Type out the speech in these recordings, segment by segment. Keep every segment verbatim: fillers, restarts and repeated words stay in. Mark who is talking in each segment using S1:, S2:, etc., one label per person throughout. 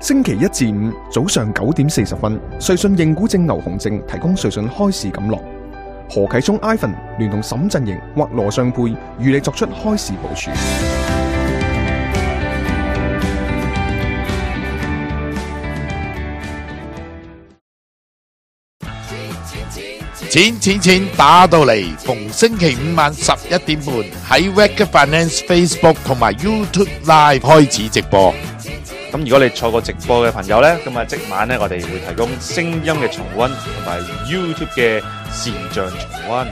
S1: 星期一至五早上九點四十分，瑞信認股證牛熊證提供瑞信開市錦囊。何啟聰 Ivan 聯同沈振盈或羅尚佩與你作出開市部署。
S2: 錢錢錢打到嚟，逢星期五晚十一點半喺 Wake Finance Facebook 同埋 YouTube Live 開始直播。
S3: 咁如果你錯過直播嘅朋友呢，咁啊即晚呢，我哋會提供聲音嘅重溫同埋 YouTube 嘅視像重溫。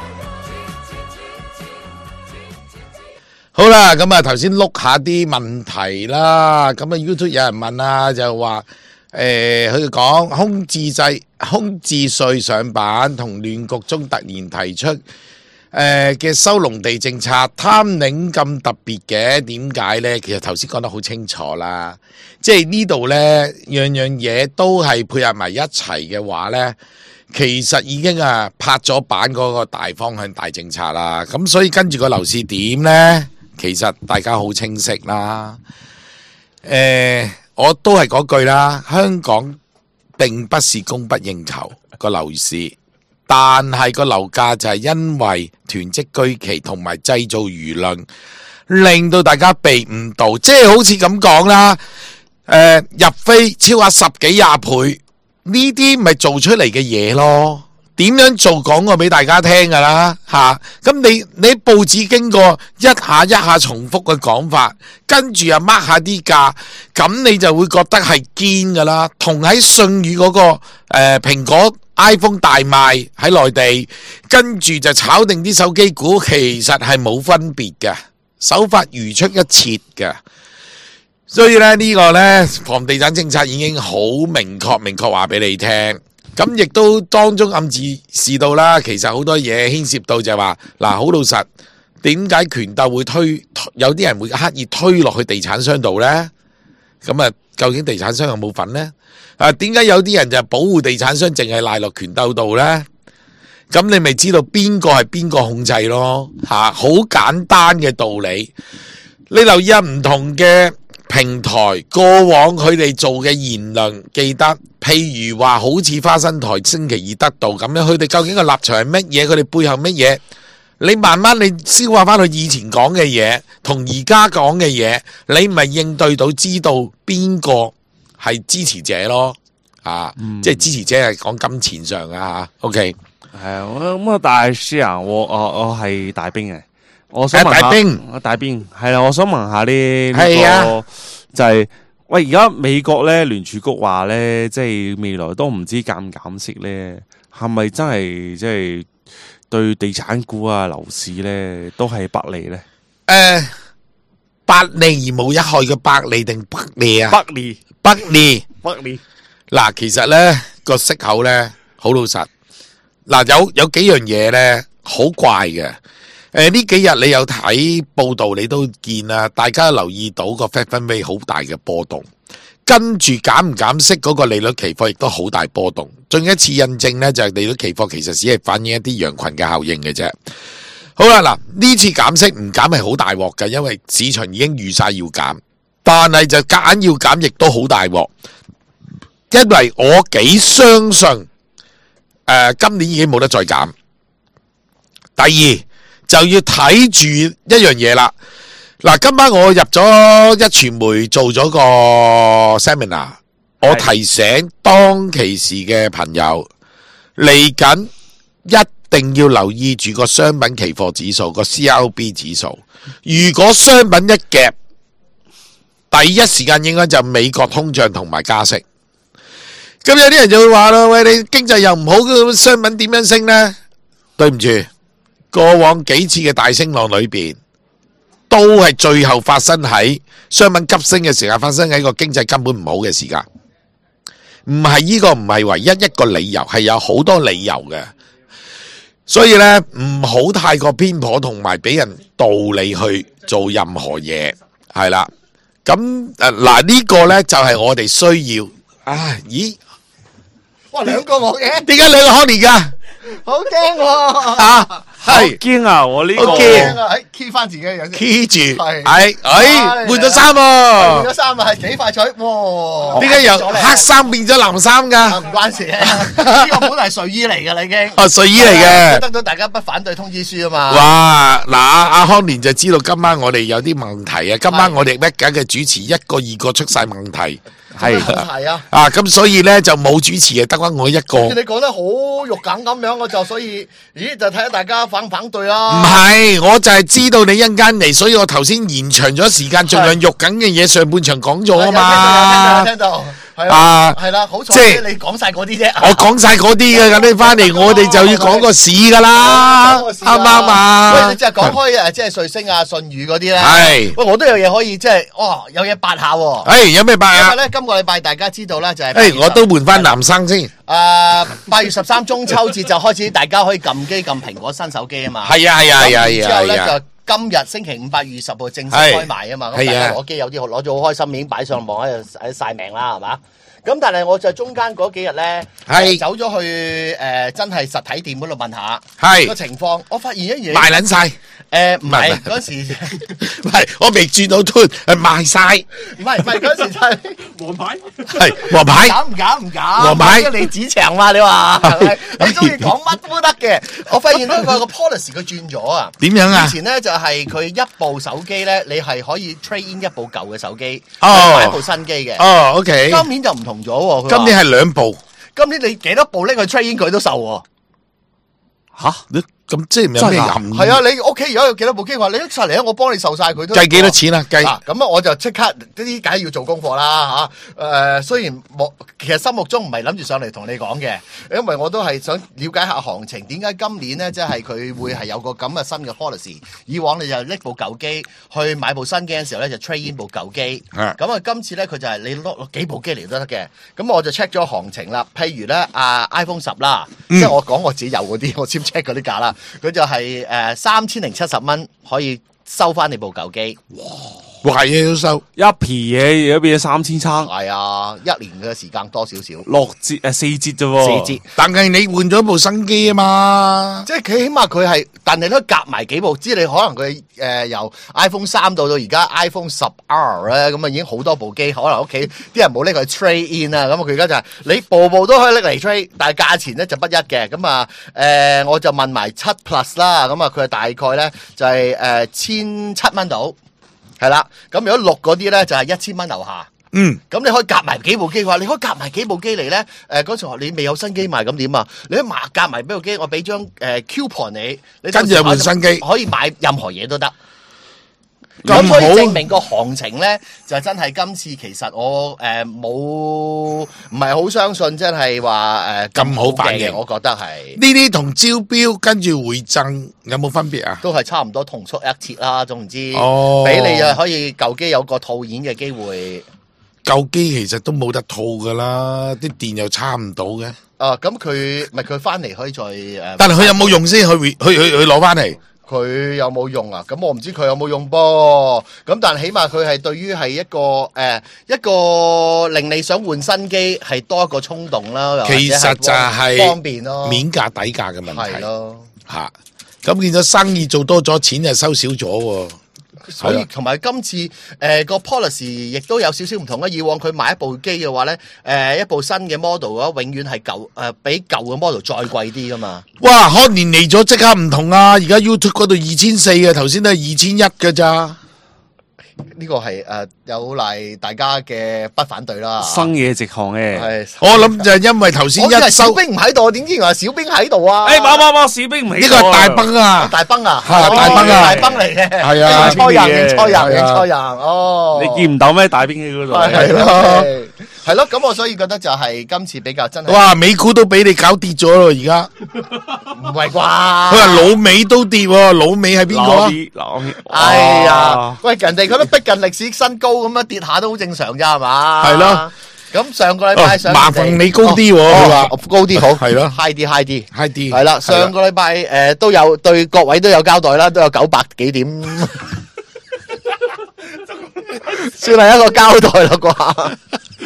S2: 好啦，咁啊頭先碌下啲問題啦，咁啊 YouTube 有人問啊，就話誒佢講空置制空置稅上版同亂局中突然提出誒嘅收農地政策貪領咁特別嘅，點解呢？其實頭先講得好清楚啦，即係呢度呢樣樣嘢都係配合埋一齊嘅話呢，其實已經啊拍咗板嗰個大方向大政策啦。咁所以跟住個樓市點呢？其實大家好清晰啦。誒，我都係嗰句啦，香港並不是供不應求個樓市。但係個樓價就係因為囤積居奇同埋製造輿論，令到大家被誤導，即係好似咁講啦。誒，入飛超額十幾廿倍，呢啲咪做出嚟嘅嘢咯？點樣做講過俾大家聽噶啦吓？咁你你報紙經過一下一下重複嘅講法，跟住又 mark 下啲價，咁你就會覺得係堅噶啦。同喺信譽嗰個誒蘋果 iPhone 大賣喺內地，跟住就炒定啲手機股，其實係冇分別嘅，手法如出一轍嘅。所以咧呢個呢，房地產政策已經好明確明確話俾你聽，咁亦都當中暗示示到啦。其實好多嘢牽涉到就係話嗱，好老實，點解權鬥會推有啲人會刻意推落去地產商度呢？咁啊，究竟地產商有冇份呢？啊，點解有啲人就保護地產商，淨係賴落權鬥度呢？咁你咪知道邊個係邊個控制咯？吓，好簡單嘅道理。你留意下唔同嘅平台過往佢哋做嘅言論，記得譬如話好似花生台星期二得到咁樣，佢哋究竟個立場係乜嘢？佢哋背後乜嘢？你慢慢你消化翻佢以前講嘅嘢，同而家講嘅嘢，你咪應對到知道邊個係支持者咯？啊，嗯、即係支持者係講金錢上啊。OK，
S3: 係啊，咁啊，大師啊，我我我係大兵嘅，我想問下，
S2: 大兵，
S3: 我大兵係啦，我想問下呢呢、
S2: 係啊、
S3: 個就係、是、喂，而家美國咧聯儲局話咧，即係未來都唔知減唔減息咧，係咪真係即係對地產股啊、樓市咧都係不利咧？
S2: 誒、呃，百利而無一害嘅百利定百利啊？
S3: 百利，
S2: 百利，
S3: 百利。
S2: 嗱，其實咧個息口咧好老實，嗱有有幾樣嘢咧好怪嘅。誒呢幾日你有睇報道，你都見啦，大家留意到個 Fed Fund Rate 好大嘅波動，跟住減唔減息嗰個利率期貨亦都好大波動。仲有一次印證咧，就係利率期貨其實只係反映一啲羊群嘅效應嘅啫。好啦，嗱呢次減息唔減係好大鑊嘅，因為市場已經預晒要減，但係就夾硬要減，亦都好大鑊。因為我幾相信，誒、呃，今年已經冇得再減。第二就要睇住一樣嘢啦。嗱，今晚我入咗一傳媒做咗個 seminar， 我提醒當其時嘅朋友，嚟緊一定要留意住個商品期貨指數個 C R B 指數。如果商品一夾，第一時間應該就美國通脹同埋加息。咁有啲人就會話咯，喂，你經濟又唔好，商品點樣升呢？對唔住，過往幾次嘅大升浪裏邊，都係最後發生喺商品急升嘅時間，發生喺個經濟根本唔好嘅時間。唔係呢個唔係唯一一個理由，係有好多理由嘅。所以呢，唔好太過偏頗，同埋俾人道理去做任何嘢，係啦。咁誒嗱呢個呢就係我哋需要。啊，咦？
S4: 哇，兩個我嘅，
S2: 點解兩個 Honey 噶？
S4: 好驚喎！
S2: 啊，係
S3: 驚啊！我呢個
S2: 好驚
S4: 啊！喺 keep 翻自己嘅樣先
S2: key 住，
S4: 係
S2: 係，哎，換咗衫
S4: 換
S2: 喎
S4: 咗，衫啊，係幾快脆！哇！
S2: 點解由黑衫變咗藍衫
S4: 啊
S2: 㗎？
S4: 唔關事啊，呢個本嚟係睡衣嚟㗎啦已經。
S2: 哦，睡衣嚟嘅。
S4: 得到大家不反對通知書啊嘛。
S2: 哇！嗱，阿阿康年就知道今晚我哋有啲問題啊！今晚我哋乜緊嘅主持一個二個出晒問題，
S3: 係
S4: 係啊。
S2: 啊，咁所以咧就冇主持嘅，得翻我一個。
S4: 你講得好肉緊咁樣，我就所以，咦就睇下大家反唔反對
S2: 唔
S4: 啦。
S2: 係，我就係知道你一陣間嚟，所以我頭先延長咗時間，盡量肉緊嘅嘢上半場講咗啊嘛。
S4: 聽到，係
S2: 啊
S4: 啊，係啦，好彩
S2: 即係
S4: 你講晒嗰啲啫。
S2: 我講晒嗰啲嘅，咁你翻嚟我哋就要講個市噶啦，啱唔啱
S4: 喂，
S2: 啊
S4: 你？即係講開誒，即係瑞星啊、信譽嗰啲咧。
S2: 係
S4: 喂，我都有嘢可以，即係，哇，有嘢八下喎。
S2: 誒，有咩辦啊？
S4: 因為咧，今個禮拜大家知道咧，就係
S2: 誒，我都換翻男生先。
S4: 誒八月十三中秋節就開始，大家可以撳機撳蘋果新手機啊嘛。
S2: 係啊係啊係啊係
S4: 之後咧
S2: 啊係啊！
S4: 就今日星期五八月二十號正式
S2: 係
S4: 開賣啊嘛。咁
S2: 係啊
S4: 大家攞機有啲攞咗好開心，已經擺上網喺度喺度曬命啦，係嘛？咁但係我就中間嗰幾日咧，
S2: 係
S4: 走咗去誒真係實體店嗰度問下
S2: 係
S4: 個情況，我發現一嘢
S2: 賣撚晒，
S4: 誒唔係
S2: 唔係
S4: 嗰時。
S2: 唔係我未轉到端，係賣晒，
S4: 唔係唔係嗰時就係
S3: 黃牌，
S2: 係黃牌。
S4: 搞唔搞唔搞？
S2: 黃牌
S4: 你指長嘛？你話係咪？你中意講乜都得嘅。我發現咧佢個 policy 佢轉咗啊。
S2: 點樣啊
S4: 以？前咧就係佢一部手機咧，你係可以 trade in 一部舊嘅手機，
S2: 哦
S4: 買一部新機嘅。
S2: 哦，OK，
S4: 今年就唔同咗喎。佢話
S2: 今年係兩部，
S4: 今年你幾多部拎去 trade in 佢都受喎。
S3: 吓
S2: 咁即係有咩含義？
S4: 係啊，你屋企而家有幾多部機？話你拎晒嚟啊，我幫你受晒佢都。
S2: 計幾多錢啊？計
S4: 啊，咁啊，我就即刻呢啲梗係要做功課啦嚇。誒、雖然冇，其實心目中唔係諗住上嚟同你講嘅，因為我都係想了解下行情。點解今年咧，即係佢會係有個咁嘅新嘅 policy？以往你就拎部舊機去買部新機嘅時候咧，就 trade in 部舊機。
S2: 啊
S4: 咁啊，今次咧佢就係你攞攞幾部機嚟都得嘅。咁我就 check 咗行情啦。譬如咧，啊 iPhone 十啦，即係我講我自己有嗰啲，我先 check 嗰啲價啦。佢就係誒三千零七十蚊可以收翻你部舊機。
S2: 壞嘢都收，
S3: 一皮嘢而家變咗三千餐，
S4: 係啊，一年嘅時間多少少，
S3: 六折誒四折啫喎，
S4: 四折。
S2: 但係你換咗部新機啊嘛。
S4: 即係佢起碼佢係，但係都夾埋幾部，知你可能佢誒、呃、由 iPhone 三到到而家 iPhone 十 R 咧，咁啊已經好多部機，可能屋企啲人冇拎佢 trade in 啊，咁啊佢而家就係、你部部都可以拎嚟 trade，但係價錢咧就不一嘅。咁啊誒，我就問埋七 Plus 啦，咁啊佢係大概咧就係誒千七蚊到，係啦。咁如果六嗰啲咧就係一千蚊樓下。
S2: 嗯，
S4: 咁你可以夾埋幾部機嘅話，你可以夾埋幾部機嚟咧。誒嗰時候你未有新機賣，咁點啊？你一買夾埋俾部機，我俾張誒 coupon 你，你
S2: 跟住就換新機
S4: 可以買任何嘢都得。
S2: 咁
S4: 咁所以
S2: 好
S4: 證明個行情咧，就真係今次其實我誒冇唔係好相信，真係話誒
S2: 咁好反應
S4: 嘅，我覺得係
S2: 呢啲同招標跟住回贈有冇分別啊？
S4: 都係差唔多同出一轍啦。總之，
S2: 哦
S4: 俾你啊可以舊機有個套現嘅機會。
S2: 舊機其實都冇得套噶啦，啲電又差唔到嘅。
S4: 啊，咁佢咪佢翻嚟可以再誒，
S2: 但係佢有冇用先？去去去去攞翻嚟？
S4: 佢有冇用啊？咁我唔知佢有冇用噃。咁但係起碼佢係對於係一個誒、呃、一個令你想換新機係多一個衝動啦。
S2: 其實就係
S4: 方便咯，
S2: 面價底價嘅問題
S4: 係咯。
S2: 嚇。咁變咗生意做多咗，錢就收少咗喎。
S4: 所以同埋今次誒個 policy 亦都有少少唔同啦。以往佢買一部機嘅話咧，誒、呃、一部新嘅 model 嘅話，永遠係舊誒、呃、比舊嘅 model 再貴啲噶嘛。
S2: 哇！康年嚟咗即刻唔同啊！而家 YouTube 嗰度二千四嘅，頭先都係二千一嘅咋。
S4: 呢個係誒有賴大家嘅不反對啦。
S3: 生嘢直行嘅。
S4: 係
S2: 我諗就係因為頭先
S4: 我以為
S2: 一收，
S4: 小兵唔喺度，點知原來小兵喺度啊？
S3: 誒，冇冇冇，士兵唔起
S2: 呢個係大崩啊！
S4: 大崩啊！
S2: 係大崩啊
S4: 大崩嚟嘅，
S2: 係啊
S4: 認錯人，
S3: 邊啲嘢
S4: 認錯人，
S2: 係啊
S4: 認錯人，哦，
S3: 你見唔到咩？大兵喺嗰度。
S4: 係咯，係咯，咁我所以覺得就係今次比較真係，
S2: 哇！美股都俾你搞跌咗咯，而家
S4: 唔係啩？
S2: 佢話老美都跌喎，老美係邊個啊？
S3: 嗱，嗱
S4: 哎呀，喂，人哋嗰啲逼近歷史新高咁樣跌下都好正常咋係嘛？
S2: 係咯。
S4: 咁上個禮拜上
S2: 哦麻煩你高啲喎佢話
S4: 哦高啲好，
S2: 係咯
S4: ，high 啲 high 啲。
S2: high 啲
S4: 係啦，上個禮拜誒都有對各位都有交代啦，都有九百幾點，算係一個交代啦啩。好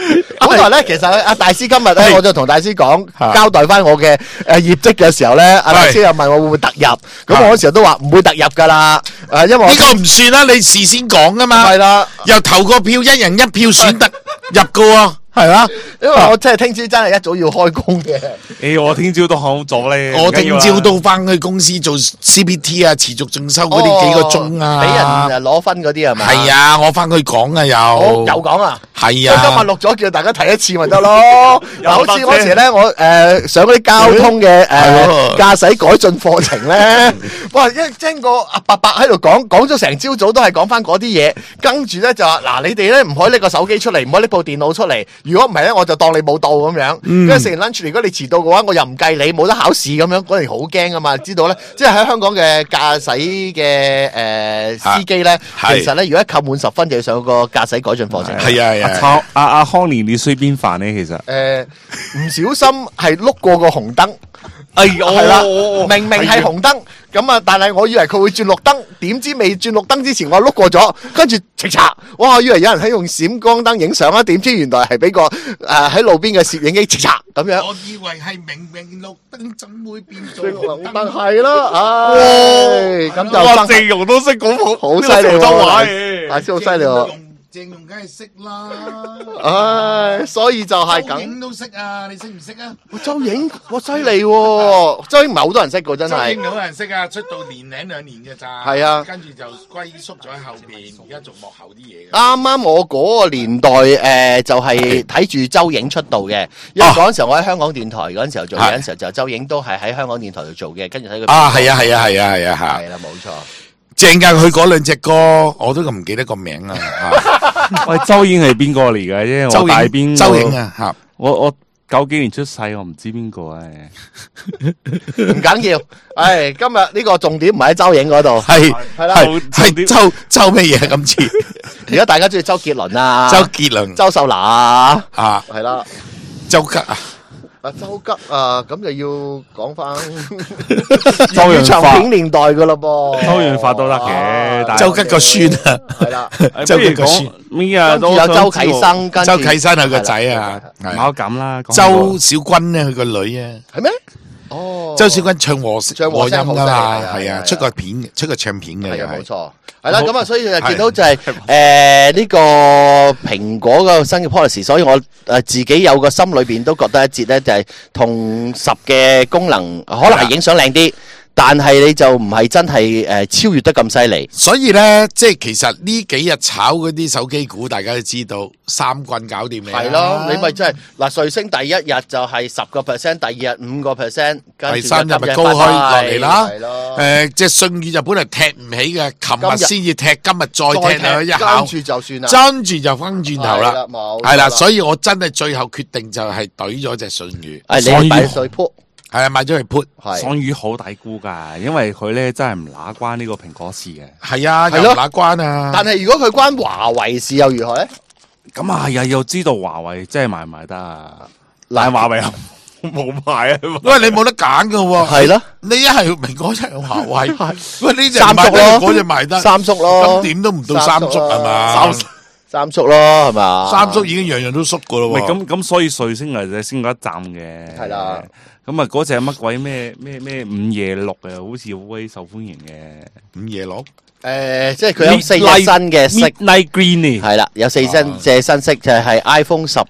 S4: 本來咧，其實阿大師今日咧，
S2: 係
S4: 我就同大師講
S2: 嚇
S4: 交代翻我嘅誒業績嘅時候咧，阿大師又問我會唔會突入，咁我嗰時候都話唔會突入㗎啦。誒，因為我
S2: 呢個唔算啦，你事先講噶嘛。
S4: 係啦，
S2: 又投個票，一人一票選得入噶喎，係嘛？
S4: 因為我真係聽朝真係一早要開工嘅。
S3: 誒，我聽朝都好早咧。
S2: 我聽朝都翻去公司做 C P T 啊，持續進修嗰啲幾個鐘啊，
S4: 俾人誒攞分嗰啲係咪？
S2: 係啊，我翻去講啊又，
S4: 我有講啊。
S2: 係
S4: 今日
S2: 啊，
S4: 錄咗，叫大家睇一次咪得咯。嗱，好似嗰時咧，我誒上嗰啲交通嘅誒
S2: 喎
S4: 駕駛改進課程咧，哇！一聽個阿伯伯喺度講，講咗成朝早都係講翻嗰啲嘢，跟住咧就話嗱，你哋咧唔可以拎個手機出嚟，唔可以拎部電腦出嚟，如果唔係咧，我就當你冇到咁樣。跟住食完 lunch，如果你遲到嘅話，我又唔計你，冇得考試咁樣。嗰陣好驚啊嘛，知道咧，即係喺香港嘅駕駛嘅誒司機咧，
S2: 係
S4: 其實咧如果一扣滿十分就要上個駕駛改進課程。
S2: 係啊係啊，
S3: 阿超阿阿康年，你衰邊範咧？其實
S4: 誒唔小心係碌過個紅燈，
S3: 哎
S4: 係啦，明明係紅燈咁啊，但係我以為佢會轉綠燈，點知未轉綠燈之前我碌過咗，跟住直查，哇！我以為有人喺用閃光燈影相啊，點知原來係俾個誒喺路邊嘅攝影機直查咁樣。
S2: 我以為係明明綠燈，怎會變做
S4: 綠
S2: 紅
S4: 燈
S2: 燈？
S4: 係咯，唉，咁就
S3: 哇，
S4: 真
S3: 鄭融都識講好
S4: 好犀利喎
S3: 呢個潮州話
S4: 大
S3: 嘅。
S4: 師好犀利喎，
S2: 鄭融梗係識啦，
S4: 唉，所以就係咁。
S2: 周影都識啊，你識唔識啊？
S4: 周影，哇犀利喎！周影唔係好多人識㗎，真係。
S2: 周影好多人識啊，出道年零兩年嘅咋，
S4: 係啊
S2: 跟住就歸宿咗喺後邊，而家做幕後啲嘢嘅。
S4: 啱啱我嗰個年代誒、呃就係睇住周影出道嘅，因為嗰陣時候我喺香港電台嗰陣時候做嘢嗰陣時候就周影都係喺香港電台度做嘅，跟住睇佢
S2: 啊，係啊，係啊，係啊，係啊，嚇！
S4: 係啦，冇錯。
S2: 正㗎，佢嗰兩隻歌我都唔記得個名啊。嚇
S3: 喂，周影係邊個嚟㗎？因為我
S2: 周影，
S3: 大邊
S2: 周影啊，嚇！
S3: 我我九幾年出世，我唔知邊個啊。
S4: 唔緊要，唉，今日呢個重點唔係喺周影嗰度，
S2: 係
S4: 係啦
S2: 係係周周乜嘢今次？
S4: 而家大家中意周杰倫啊，
S2: 周杰倫
S4: 周秀娜啊，
S2: 啊，
S4: 係啦。
S2: 周吉啊，
S4: 啊，周吉啊，咁就要講翻
S3: 周潤
S4: 長
S3: 發
S4: 片年代㗎咯噃，
S3: 周潤發都得嘅但係
S2: 周吉個孫啊，
S4: 係啦，
S2: 周
S3: 不如講
S2: 吉個孫，
S3: 咩啊？
S4: 跟住有周啟生，跟住
S2: 周啟生係個仔啊，係
S3: 唔好咁啦。講
S2: 周小君咧，佢個女啊。
S4: 係咩？哦，
S2: 周小君唱和
S4: 唱和
S2: 和音噶嘛，
S4: 聲好犀利係啊
S2: 係啊，
S4: 係啊
S2: 出個片出個唱片嘅
S4: 係啊，
S2: 又係
S4: 冇錯，係啦，咁啊，
S3: 好
S4: 所以就見到就係誒呢個蘋果個新嘅 policy，所以我誒自己有個心裏邊都覺得一節咧，就係同十嘅功能可能係影相靚啲，但係你就唔係真係誒超越得咁犀利。
S2: 所以咧，即係其實呢幾日炒嗰啲手機股，大家都知道三棍搞掂你啦
S4: 係咯，你咪真係嗱，瑞星第一日就係十個 percent，第二日五個 percent，
S2: 第三日咪高開落嚟啦
S4: 係。咯，
S2: 誒，隻信譽就本來踢唔起嘅，琴日先至踢，今日再踢佢一
S4: 跟
S2: 考，
S4: 住就算啦。
S2: 跟住就翻轉頭
S4: 係
S2: 啦
S4: 啦冇，
S2: 係啦，
S4: 錯啦
S2: 所以我真係最後決定就係懟咗隻信譽，
S4: 誒，你擺水鋪
S2: 係啊，買咗去 put，
S4: 係
S3: 雙魚好抵估㗎，因為佢咧真係唔揦關呢個蘋果事嘅。
S2: 係啊，
S4: 係咯
S2: 又拿關啊，
S4: 但係如果佢關華為事又如何咧？
S3: 咁啊，又又知道華為真係賣唔賣得啊？但係華為又冇賣啊！
S2: 因為你冇得揀噶喎，
S4: 係咯，
S2: 你一係蘋果一係華為，喂呢只
S4: 三叔
S2: 賣得，
S4: 咯
S2: 嗰只賣得，
S4: 三叔咯，
S2: 咁點都唔到三叔係嘛？
S4: 三三叔咯，係嘛？
S2: 三叔已經樣樣都縮噶咯
S3: 喂，
S2: 喎。
S3: 咁咁所以瑞星啊就升咗一站嘅。
S4: 係啦。
S3: 咁啊嗰隻乜鬼咩咩咩午夜綠啊，好似好鬼受歡迎嘅。
S2: 午夜綠，
S4: 誒，即係佢有四隻新嘅色，
S3: Midnight Green
S4: 係啦，有四新隻新色，就係 iPhone 十誒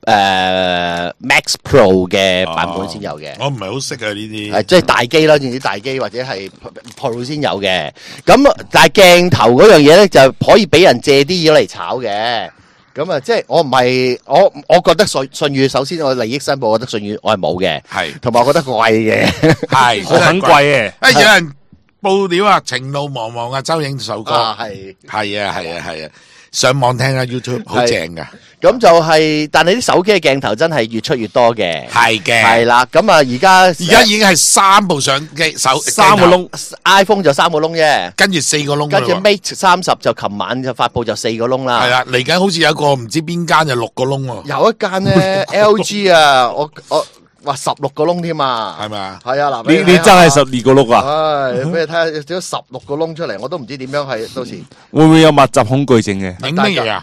S4: Max Pro 嘅版本先有嘅。
S2: 我唔係好識啊呢啲。
S4: 係即係大機啦，總之大機或者係 Pro 先有嘅。咁但係鏡頭嗰樣嘢咧，就可以俾人借啲嘢嚟炒嘅。咁啊，即係我唔係我，我覺得信信譽首先我利益申報，我覺得信譽我係冇嘅，
S2: 係
S4: 同埋我覺得貴嘅。
S2: 係，
S3: 我很貴嘅。
S2: 誒有人報料啊，情路茫茫啊，周影首歌，
S4: 啊，係。
S2: 係啊係啊係啊，上網聽啊 YouTube 好正噶，
S4: 咁就係，但係啲手機嘅鏡頭真係越出越多嘅。
S2: 係嘅。
S4: 係啦，咁啊，而家
S2: 而家已經係三部相機手
S3: 三個窿，
S4: iPhone 就三個窿啫，
S2: 跟住四個窿㗎
S4: 跟住
S2: 喎。
S4: Mate 三十就琴晚就發布就四個窿啦。
S2: 係啊，嚟緊好似有一個唔知邊間就六個窿喎，
S4: 有一間咧 L G 啊，我我話十六個窿添啊，
S2: 係咪啊？
S4: 係啊，嗱，
S3: 你你真係十二個碌啊？
S4: 唉，俾你睇下，有咗十六個窿出嚟，我都唔知點樣係到時。
S3: 會唔會有密集恐懼症嘅？
S2: 影乜嘢啊？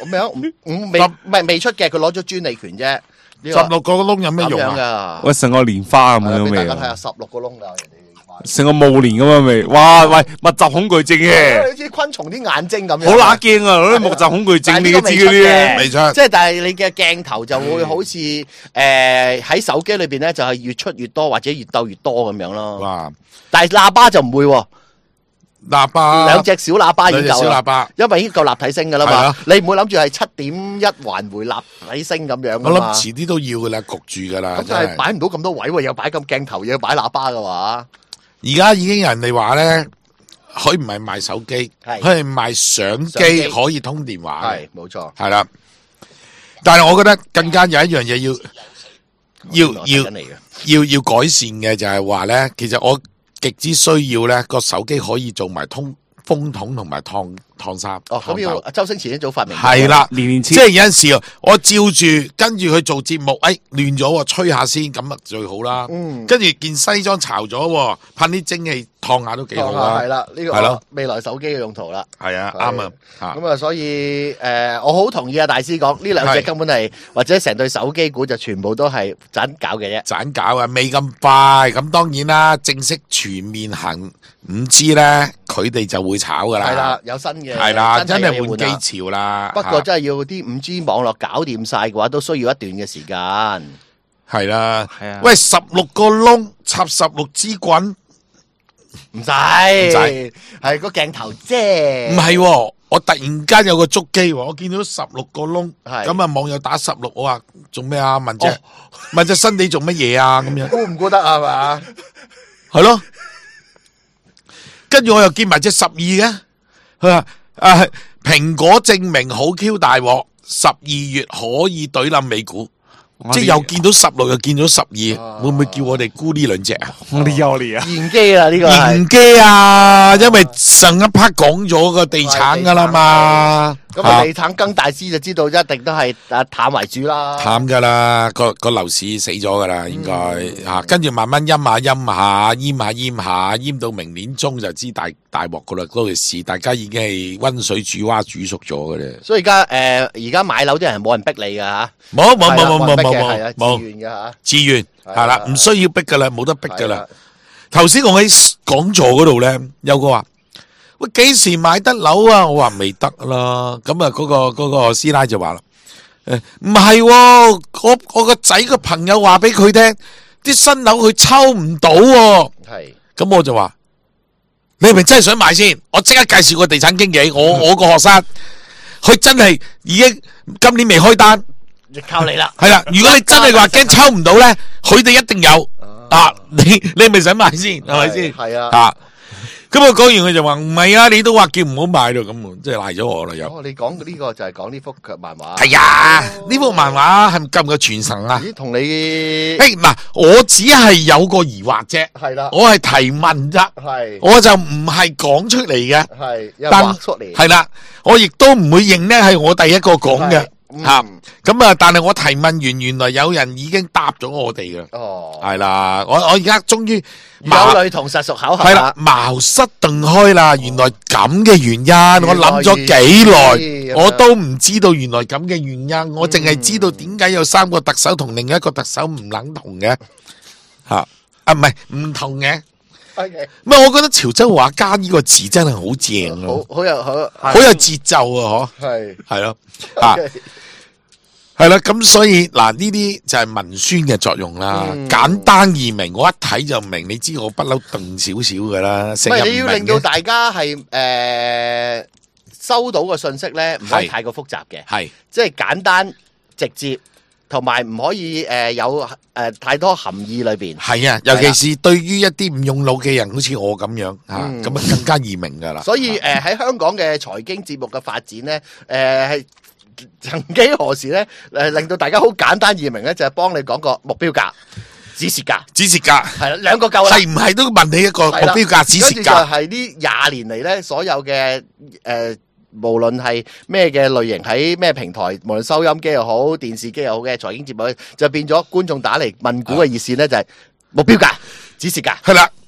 S4: 咁樣唔唔未唔係未出嘅，佢攞咗專利權啫。呢個
S2: 十六個窿有咩用
S4: 咁樣
S2: 啊？
S4: 㗎。
S3: 喂，成個蓮花咁樣
S4: 俾大
S3: 味啊，
S4: 家睇下十六個窿㗎，人哋
S3: 成個霧蓮咁樣味。哇，喂，密集恐懼症嘅，
S4: 好似昆蟲啲眼睛咁樣。
S3: 好乸驚啊！嗰啲密集恐懼症，你都知嗰啲咧。
S2: 未出，
S4: 即係但係你嘅鏡頭就會好似誒喺手機裏邊咧，就係越出越多或者越鬥越多咁樣咯。
S2: 哇！
S4: 但係喇叭就唔會喎，
S2: 喇叭
S4: 兩隻小喇叭已經
S2: 兩隻
S4: 夠啦，
S2: 小喇叭，
S4: 因為已經夠立體聲噶啦嘛
S2: 係啊。
S4: 你唔會諗住係七點一環回立體聲咁樣
S2: 我
S4: 噶嘛。
S2: 諗遲啲都要噶啦，焗住噶啦，
S4: 咁
S2: 真係。
S4: 但係擺唔到咁多位喎，又擺咁鏡頭，又要擺喇叭嘅話，
S2: 而家已經有人哋話咧，佢唔係賣手機，
S4: 係
S2: 佢係賣相
S4: 相
S2: 機，
S4: 機
S2: 可以通電話嘅，
S4: 係冇錯。
S2: 係啦。但係我覺得更加有一樣嘢要要
S4: 我
S2: 要
S4: 睇緊嚟嘅
S2: 要要改善嘅就係話咧，其實我極之需要咧個手機可以做埋通風筒同埋燙燙衫。
S4: 哦，咁要周星馳一早發明。
S2: 係啦，
S3: 年年
S2: 即係有陣時我照住跟住佢做節目，誒亂咗喎，吹下先，咁啊最好啦。
S4: 嗯
S2: 跟住件西裝潮咗喎，噴啲蒸氣燙下都幾好啦。
S4: 係啦，呢
S2: 係咯
S4: 個未來手機嘅用途啦。
S2: 係啊，
S4: 係
S2: 啱啊，嚇
S4: 咁啊，所以誒、呃我好同意啊，大師講呢兩隻
S2: 係
S4: 根本係或者成對手機股就全部都係盞搞嘅啫。
S2: 盞搞啊，未咁快。咁當然啦，正式全面行五 G 咧，佢哋就會炒噶啦。
S4: 係啦，有新嘅，
S2: 係啦，真係
S4: 係
S2: 換機潮啦。
S4: 不過真係要啲五 G 網絡搞掂晒嘅話，都需要一段嘅時間。
S2: 係啦，
S3: 係啊
S2: 喂，十六個窿插十六支棍，
S4: 唔使，
S2: 使
S4: 係個鏡頭啫。
S2: 唔係喎，我突然間有個捉機喎，我見到十六個窿，
S4: 係
S2: 咁啊網友打十六，我話做咩啊？問隻
S4: 哦
S2: 問隻新地做乜嘢啊？咁樣
S4: 估唔估得啊？係嘛？
S2: 係咯，跟住我又見埋隻十二嘅，佢話啊蘋果證明好 Q 大鑊，十二月可以懟冧美股。即係又見到十六，又見到十二，會唔會叫我哋沽呢兩隻啊？
S3: 我哋有你啊！
S4: 現機啦，呢個係
S2: 燃機啊，因為上一 part 講咗個地產噶啦嘛，
S4: 咁啊，地產更大師就知道一定都係啊淡為主啦。
S2: 淡噶啦，個個樓市死咗噶啦，應該吓，跟住慢慢陰下陰下，淹下淹下，淹到明年中就知大大鑊噶啦，嗰件事大家已經係溫水煮蛙煮熟咗噶啦。
S4: 所以而家誒，而家買樓啲人係冇人逼你噶吓，
S2: 冇冇冇冇冇
S4: 係啦人逼嘅
S2: 冇
S4: 係啊
S2: 冇冇，
S4: 自願嘅吓。
S2: 自願係啦，唔需要逼噶啦，冇得逼噶啦
S4: 係啦。
S2: 頭先我喺講座嗰度咧，有個話：喂，幾時買得樓啊？我話未得啦。咁啊，嗰個嗰個師奶就話啦：誒，唔係喎，我我個仔個朋友話俾佢聽，啲新樓佢抽唔到喎。
S4: 係
S2: 咁我就話：你係咪真係想買先？我即刻介紹個地產經紀，我我個學生，佢真係已經今年未開單。
S4: 就靠你啦。
S2: 係啦，如果你真係話驚抽唔到咧，佢哋一定有啊！你你係咪想買先？係咪先？
S4: 係啊。
S2: 啊！咁我講完佢就話唔係啊，你都話叫唔好買咯，咁即係賴咗我啦又。
S4: 哦，你講呢個就係講呢幅劇漫畫。
S2: 係啊，呢幅漫畫係咪夠唔夠傳神啊？
S4: 咦，同你
S2: 誒嗱，我只係有個疑惑啫，
S4: 係啦，
S2: 我係提問啫，
S4: 係
S2: 我就唔係講出嚟嘅。
S4: 係有
S2: 但
S4: 畫出嚟。
S2: 係啦，我亦都唔會認呢係我第一個講嘅
S4: 係嗯
S2: 吓。咁啊，但係我提問完，原來有人已經答咗我哋嘅。
S4: 哦，
S2: 係啦，我我而家終於
S4: 有類同實屬巧合。
S2: 係啦，茅塞頓開啦，原來咁嘅原因，我諗咗幾耐，
S4: 原來如此
S2: 我都唔知道原來咁嘅原因，我淨係知道點解有三個特首同另一個特首唔等同嘅，吓啊唔係唔同嘅，
S4: ，OK，
S2: 唔係我覺得潮州話加呢個字真係好正
S4: 好
S2: 咯，
S4: 好有好
S2: 好有節奏啊，
S4: 係
S2: 嗬，係咯，啊。係啦，咁所以嗱呢啲就係文宣嘅作用啦，
S4: 嗯
S2: 簡單易明，我一睇就明。你知我不嬲鈍少少噶啦，
S4: 唔
S2: 成日唔
S4: 係你要令
S2: 明嘅。
S4: 到大家係誒收到個信息咧，唔可以
S2: 係
S4: 太過複雜嘅，
S2: 係
S4: 即係簡單直接，同埋唔可以誒有誒太多含義裏邊。
S2: 係啊，尤其是對於一啲唔用腦嘅人，好似我咁樣吓，
S4: 嗯
S2: 咁啊更加易明噶啦。
S4: 所以誒喺香港嘅財經節目嘅發展咧，誒係曾幾何時咧誒令到大家好簡單易明咧，就係幫你講個目標價、指示價，
S2: 指示價
S4: 係啦，兩個夠啦。
S2: 係唔係都問你一個目
S4: 係啦
S2: 標價、指示
S4: 跟住就
S2: 價？
S4: 係呢廿年嚟咧，所有嘅誒、呃，無論係咩嘅類型，喺咩平台，無論收音機又好、電視機又好嘅財經節目，就變咗觀眾打嚟問股嘅熱線咧，就係目標價、指示價。
S2: 係啦，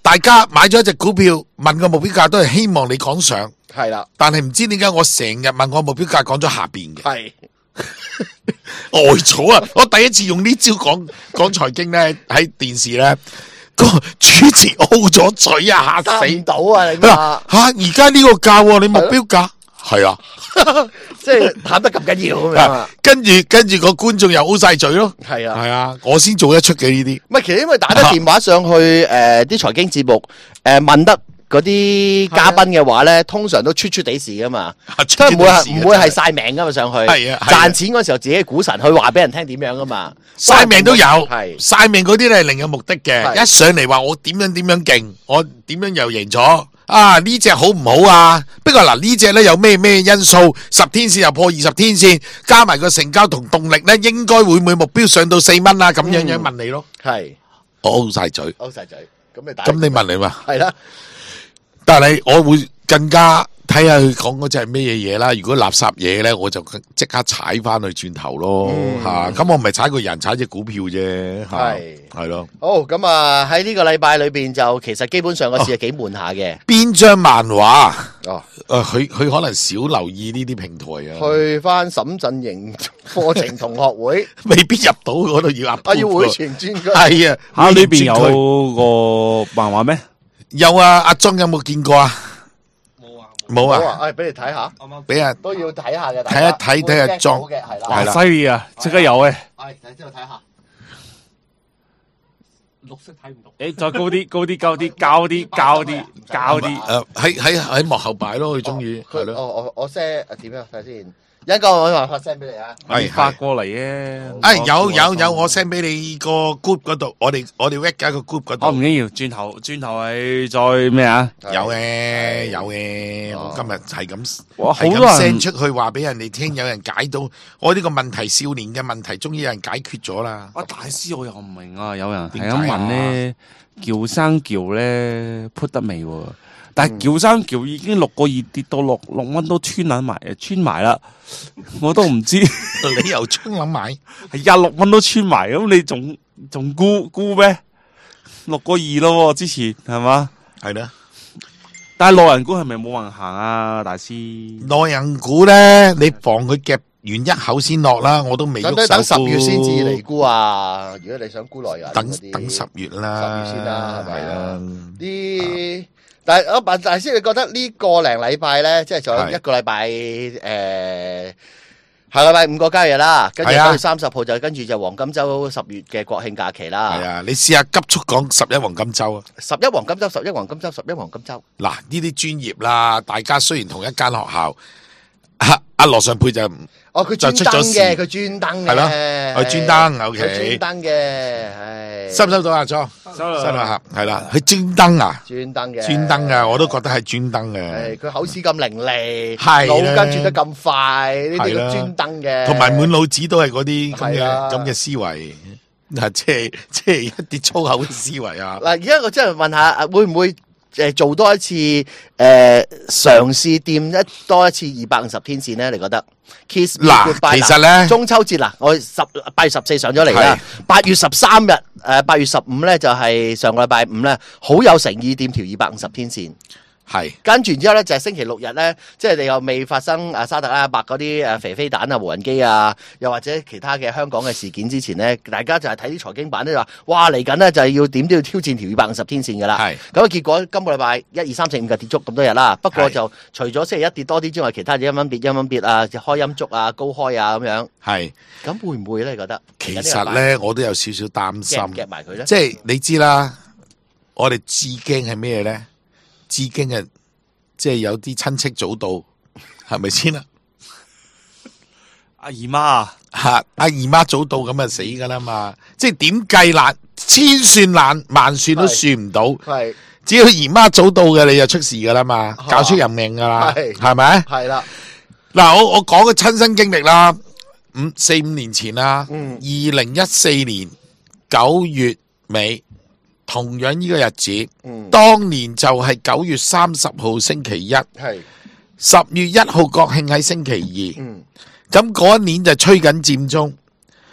S2: 大家買咗一隻股票，問個目標價都係希望你講上，
S4: 係啦，
S2: 但係唔知點解我成日問我目標價講咗下邊嘅，
S4: 係
S2: 呆咗啊！我第一次用呢招講講財經咧，喺電視咧，個主持 O 咗嘴啊，嚇死！
S4: 答唔到啊！你
S2: 佢
S4: 話
S2: 話吓，而家呢個價喎，你目標價係啊，
S4: 即係淡得咁緊要咁樣啊？
S2: 跟住跟住個觀眾又 O 晒嘴咯，
S4: 係啊。
S2: 係啊，我先做得出嘅呢啲。
S4: 唔係，其實因為打得電話上去誒啲財經節目誒問得嗰啲嘉賓嘅話咧，通常都出出地事噶嘛，即係唔會係唔會係晒命噶嘛上去。
S2: 係啊係啊
S4: 賺錢嗰時候自己股神去話俾人聽點樣噶嘛，
S2: 晒命都有，
S4: 係
S2: 晒命嗰啲咧係另有目的嘅。
S4: 係
S2: 一上嚟話我點樣點樣勁，我點樣又贏咗啊？呢只好唔好啊？不過嗱呢只咧有咩咩因素？十天線又破二十天線，加埋個成交同動力咧，應該會唔會目標上到四蚊啊？咁樣樣問你咯，
S4: 係
S2: 我 O 晒嘴。
S4: 勾晒嘴，咁你打
S2: 咁你問你嘛？
S4: 係啦，
S2: 但係我會更加睇下佢講嗰只係咩嘢嘢啦。如果垃圾嘢咧，我就即刻踩翻去轉頭咯
S4: 嗯
S2: 吓。咁、我唔係踩個人，踩隻股票啫吓。
S4: 係
S2: 係咯。
S4: 好咁啊！喺呢個禮拜裏邊就其實基本上個市係幾悶下嘅。
S2: 邊張漫畫？
S4: 哦，
S2: 誒，佢佢可能少留意呢啲平台啊，
S4: 去翻沈振營課程同學會，
S2: 未必入到嗰度要
S4: 啊
S2: approve
S4: 要會
S2: 喎
S4: 傳專區。
S2: 係啊，
S3: 吓呢邊
S2: 邊
S3: 有個漫畫咩？
S2: 有啊？阿莊有冇見過啊？
S5: 冇啊，
S2: 冇啊？
S4: 好啊，誒俾你睇下，
S5: 啱啱
S2: 俾人
S4: 都要睇下嘅。
S2: 睇一睇睇下裝
S4: 嘅係啦。
S2: 係啦
S3: 哇，犀利啊！即刻有嘅。
S4: 係，睇之後睇下。
S5: 綠色睇唔到。
S3: 誒，再高啲，高啲，高啲，高啲，高啲，高啲。
S2: 誒喺喺喺幕後擺咯，佢中意係咯。
S4: 佢哦，我我 send 誒點樣睇先？一陣間我話發 send 俾你啊。
S2: 係係。
S3: 發過嚟嘅。
S2: 誒有有有，我 send 俾你個 group 嗰度，我哋我哋 w e 加個 group 嗰度。
S3: 我唔緊要，轉頭轉頭係再咩啊？
S2: 有嘅有嘅，我今日係咁
S3: 哇好
S2: 係咁
S3: 多人
S2: send 出去話俾人哋聽，有人解到我呢個問題少年嘅問題，終於有人解決咗啦。
S3: 啊，大師我又唔明啊！有人係
S2: 點解啊
S3: 咁問咧，叫生叫咧 put 得未喎？但係叫生叫已經六個二跌到六六蚊都穿撚埋，穿埋啦！我都唔知
S2: 你又衝諗買，
S3: 係廿六蚊都穿埋，咁你仲仲沽沽咩？六個二咯喎，之前係嘛？
S2: 係啦。
S3: 但係內人股係咪冇運行啊？大師
S2: 內人股咧，你防佢夾完一口先落啦，我都未
S4: 等
S2: 喐
S4: 等十
S2: 手沽
S4: 月先至嚟沽啊！如果你想沽內人
S2: 等
S4: 嗰啲
S2: 等十月啦，
S4: 十月先啦係咪啊
S2: 係啊，
S4: 啲。但係啊，但大師，你覺得呢個零禮拜咧，即係仲有
S2: 係
S4: 一個禮拜誒，下個禮拜五個交易日啦，跟住
S2: 係啊
S4: 九月三十號就跟住就黃金週十月嘅國慶假期
S2: 係
S4: 啦。
S2: 啊，你試下急速講十一黃金週啊！
S4: 十一黃金週，十一黃金週，十一黃金週。
S2: 嗱，呢啲專業啦，大家雖然同一間學校，阿阿羅尚佩就唔
S4: 哦，佢專
S2: 就出咗事
S4: 登嘅，佢專登嘅，
S2: 係咯
S4: 係
S2: 佢專登，OK
S4: 佢專登嘅，唉，
S2: 收唔收到啊？莊
S3: 收啦
S2: 收啦，係啦，佢專登啊，
S4: 專登嘅，
S2: 專登啊，我都覺得係專登嘅，
S4: 係佢口齒咁伶俐，
S2: 係
S4: 腦
S2: 啦
S4: 筋轉得咁快，呢啲
S2: 係啦
S4: 都專登嘅，
S2: 同埋滿腦子都係嗰啲咁嘅
S4: 係啦
S2: 咁嘅思維，嗱，即係即係一啲粗口嘅思維啊！
S4: 嗱，而家我真係問下，會唔會誒做多一次誒嘗試掂一多一次二百五十天線咧？你覺得 ？Kiss me
S2: 嗱
S4: goodbye
S2: 其實呢
S4: 中秋節嗱，我十八月十四上咗嚟啦，八月十三日誒八月十五咧就係上個禮拜五咧，好有誠意掂條二百五十天線。
S2: 係
S4: 跟住然之後咧，就係、星期六日咧，即係你又未發生啊沙特阿拉伯嗰啲誒肥飛彈啊、無人機啊，又或者其他嘅香港嘅事件之前咧，大家就係睇啲財經版咧就話，哇嚟緊咧就係要點都要挑戰條二百五十天線噶啦。
S2: 係
S4: 咁啊，結果今個禮拜一二三四五就跌足咁多日啦。不過
S2: 係
S4: 就除咗星期一跌多啲之外，其他就陰陰跌、陰陰跌啊，開陰燭啊、高開啊咁樣。
S2: 係，
S4: 咁會唔會咧？你覺得
S2: 其實咧我都有少少擔心
S4: 夾唔，夾埋佢咧？
S2: 即係你知啦，我哋至驚係咩咧？至驚係即係有啲親戚早到，係咪先啦？
S3: 阿姨媽
S2: 吓，阿姨媽早到咁啊死噶啦嘛！即係點計難，千算難，萬算都算唔到。
S4: 係
S2: 只要姨媽早到嘅，你就出事噶啦嘛，搞出人命噶啦，
S4: 係
S2: 係咪？
S4: 係啦，
S2: 嗱，我我講個親身經歷啦，五四五年前啦，
S4: 嗯
S2: 二零一四年九月尾，同樣呢個日子，
S4: 嗯，
S2: 當年就係九月三十號星期一，
S4: 係
S2: 十月一號國慶喺星期二。
S4: 嗯
S2: 咁嗰一年就吹緊佔中，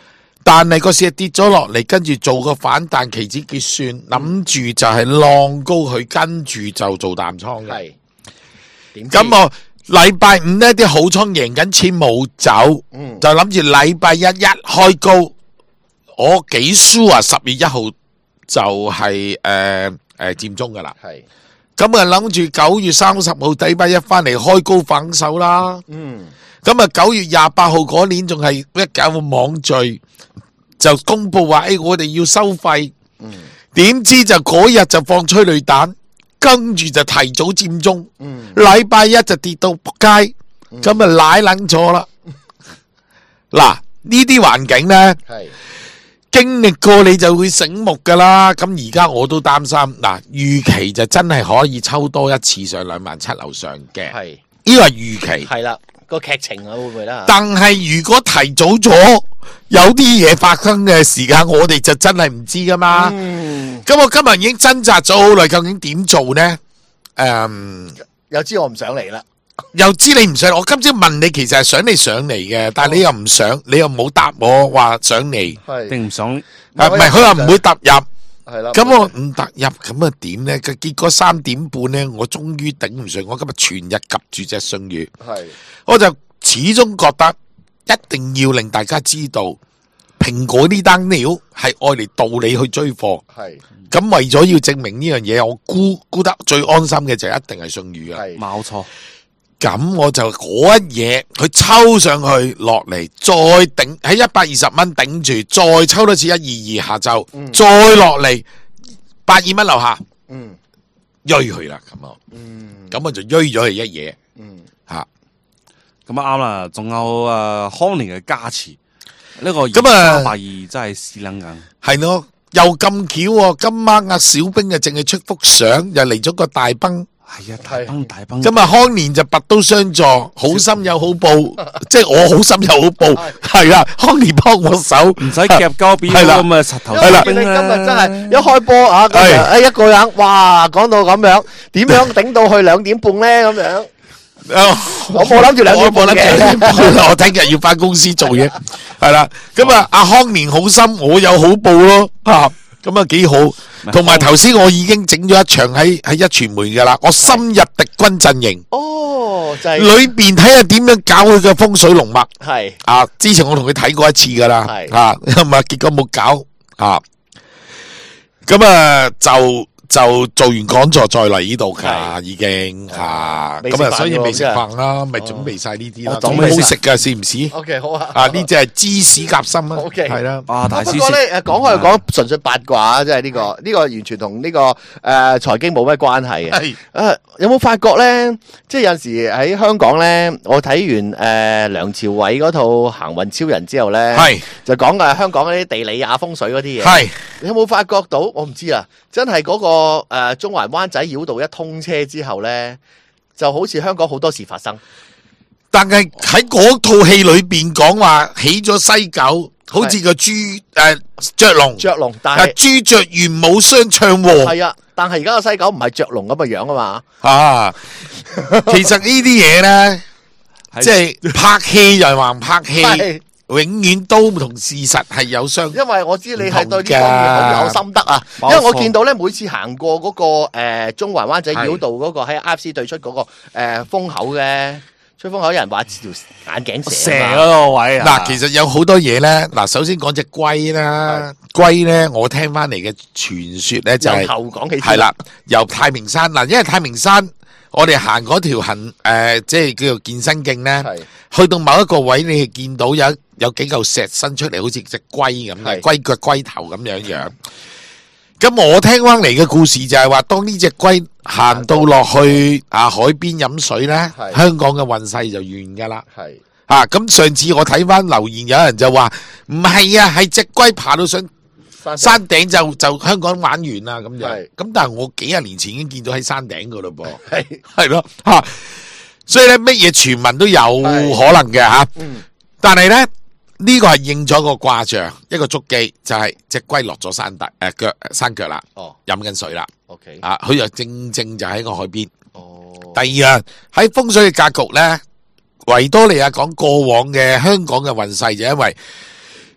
S2: 但係個市跌咗落嚟，跟住做個反彈期指結算，諗住就係浪高佢，跟住就做淡倉嘅。
S4: 係點知？
S2: 咁我禮拜五呢啲好倉贏緊錢冇走，
S4: 嗯
S2: 就諗住禮拜一一開高，我幾 sure 啊，十月一號就係誒誒佔中噶啦。
S4: 係
S2: 咁啊諗住九月三十號禮拜一翻嚟開高反手啦。
S4: 嗯
S2: 咁啊九月廿八號嗰年仲係一搞個網聚，就公布話誒、哎、我哋要收費，
S4: 嗯
S2: 點知就嗰日就放催淚彈，跟住就提早佔中，
S4: 嗯
S2: 禮拜一就跌到仆街，咁啊舐撚咗啦。嗱呢啲環境呢，
S4: 係
S2: 經歷過你就會醒目噶啦。咁而家我都擔心，嗱預期就真係可以抽多一次上兩萬七樓上嘅，
S4: 係
S2: 呢個係預期。
S4: 係啦，個劇情啊會唔會啦？
S2: 但係如果提早咗有啲嘢發生嘅時間，我哋就真係唔知噶嘛。
S4: 嗯，
S2: 咁我今日已經掙扎咗好耐，究竟點做呢？誒、
S4: 又知我唔想嚟啦。
S2: 又知你唔想，我今朝問你，其實係想你上嚟嘅，但係你又唔想，你又冇答我話上嚟，
S4: 係
S3: 定唔想
S2: 啊唔係佢話唔會踏入，
S4: 係啦。
S2: 咁我唔踏入，咁啊點呢？佢結果三點半呢，我終於頂唔順，我今日全日及住隻信譽，
S4: 係
S2: 我就始終覺得一定要令大家知道，蘋果呢單料係愛嚟導你去追貨。
S4: 係
S2: 咁為咗要證明呢樣嘢，我估估得最安心嘅就一定係信譽啊！
S4: 係
S3: 冇錯？
S2: 咁我就嗰一嘢，佢抽上去落嚟，再頂喺一百二十蚊頂住，再抽多次一二二下晝，
S4: 嗯
S2: 再落嚟百二蚊樓下，
S4: 嗯
S2: 追佢啦，咁啊，
S4: 嗯
S2: 咁我就追咗佢一嘢
S4: 嗯
S2: 吓。
S3: 咁啊啱啦，仲有誒康寧嘅加持，呢個
S2: 咁啊
S3: 三百二真係屎撚硬。
S2: 係咯，又咁巧喎，今晚阿小兵啊，淨係出幅相，又嚟咗個大崩。
S3: 係啊，大崩大崩。
S2: 咁啊，康年就拔刀相助，好心有好報，即係我好心有好報，係啦，康年幫我手，
S3: 唔使夾膠邊
S2: 係啦
S3: 咁嘅石頭
S2: 係啦
S4: 你今
S3: 兵啦
S4: 日真係一開波啊，咁就誒一個人，哇，講到咁樣，點樣頂到去兩點半咧？咁樣，我冇諗住兩點半
S2: 我冇諗住兩點
S4: 嘅，
S2: 半我聽日要翻公司做嘢，係啦。咁啊，阿康年好心，我有好報咯，吓咁啊幾好。同埋頭先我已經整咗一場喺喺一傳媒噶啦，我深入敵軍陣營，
S4: 哦，就係
S2: 裏邊睇下點樣搞佢嘅風水龍脈。
S4: 係
S2: 啊，之前我同佢睇過一次噶啦，
S4: 係
S2: 啊，咁啊結果冇搞啊，咁啊就就做完講座再嚟呢度噶，
S4: 係
S2: 已經吓，
S4: 未食
S2: 咁啊
S4: 飯喎
S2: 所以未食
S4: 真係
S2: 飯啦，咪準備晒呢啲啦，
S4: 哦
S2: 咁
S4: 準備晒
S2: 好食噶，試唔試？
S4: ，OK 好啊，
S2: 啊，呢只係芝士夾心啊，
S4: OK
S2: 係啦，
S3: 啊，大師
S4: 不過咧，誒講開又講純粹八卦啊，即係呢個呢個完全同呢個誒財經冇咩關係嘅。
S2: 係
S4: 誒有冇發覺咧？即係有陣時喺香港咧，我睇完誒梁朝偉嗰套《行運超人》之後咧，
S2: 係
S4: 就講誒香港嗰啲地理啊、風水嗰啲嘢。
S2: 係
S4: 你有冇發覺到？我唔知啊，真係嗰個誒中環灣仔繞道一通車之後咧，就好似香港好多事發生。
S2: 但係喺嗰套戲裏邊講話起咗西九，好似個豬誒雀龍，
S4: 雀龍，但
S2: 啊
S4: 係
S2: 朱雀元武雙唱和。
S4: 係啊，但係而家個西九唔係雀龍咁嘅樣啊嘛。
S2: 啊，其實呢啲嘢咧，
S3: 係
S2: 即係拍戲又係話拍戲，
S4: 係
S2: 永遠都同事實係有相。
S4: 因為我知你係對呢
S2: 唔同㗎
S4: 方面好有心得啊，因
S3: 冇錯
S4: 為我見到咧每次行過嗰、個誒、呃中環灣仔繞道嗰、個喺 I F C 對出嗰、個誒、呃、風口嘅吹風口，有人話條眼鏡
S3: 蛇
S4: 蛇啊嘛
S3: 嗰個位啊。
S2: 嗱，其實有好多嘢咧。嗱，首先講隻龜啦，龜咧，我聽翻嚟嘅傳說咧就係
S4: 由頭講起先
S2: 係啦，由太平山嗱，因為太平山我哋行嗰條行誒，即係叫做健身徑咧，
S4: 係
S2: 去到某一個位，你係見到有有幾嚿石伸出嚟，好似隻龜咁嘅，
S4: 係
S2: 龜腳龜頭咁樣樣。咁我聽翻嚟嘅故事就係話，當呢隻龜行到落去啊海邊飲水咧，
S4: 係
S2: 香港嘅運勢就完噶啦。
S4: 係
S2: 啊，咁上次我睇翻留言，有人就話唔係啊，係隻龜爬到上
S4: 山
S2: 山頂就就香港玩完啦咁樣。
S4: 係
S2: 咁但係我幾廿年前已經見到喺山頂噶咯噃，
S4: 係
S2: 係咯吓。所以咧，乜嘢傳聞都有可能嘅吓。
S4: 嗯
S2: 但係咧，呢個係應咗個卦象，一個足記，就係隻龜落咗山底誒腳山腳啦，
S4: 哦
S2: 飲緊水啦。
S4: OK
S2: 啊，佢就正正就喺個海邊。
S4: 哦
S2: 第二樣喺風水嘅格局咧，維多利亞講過往嘅香港嘅運勢就因為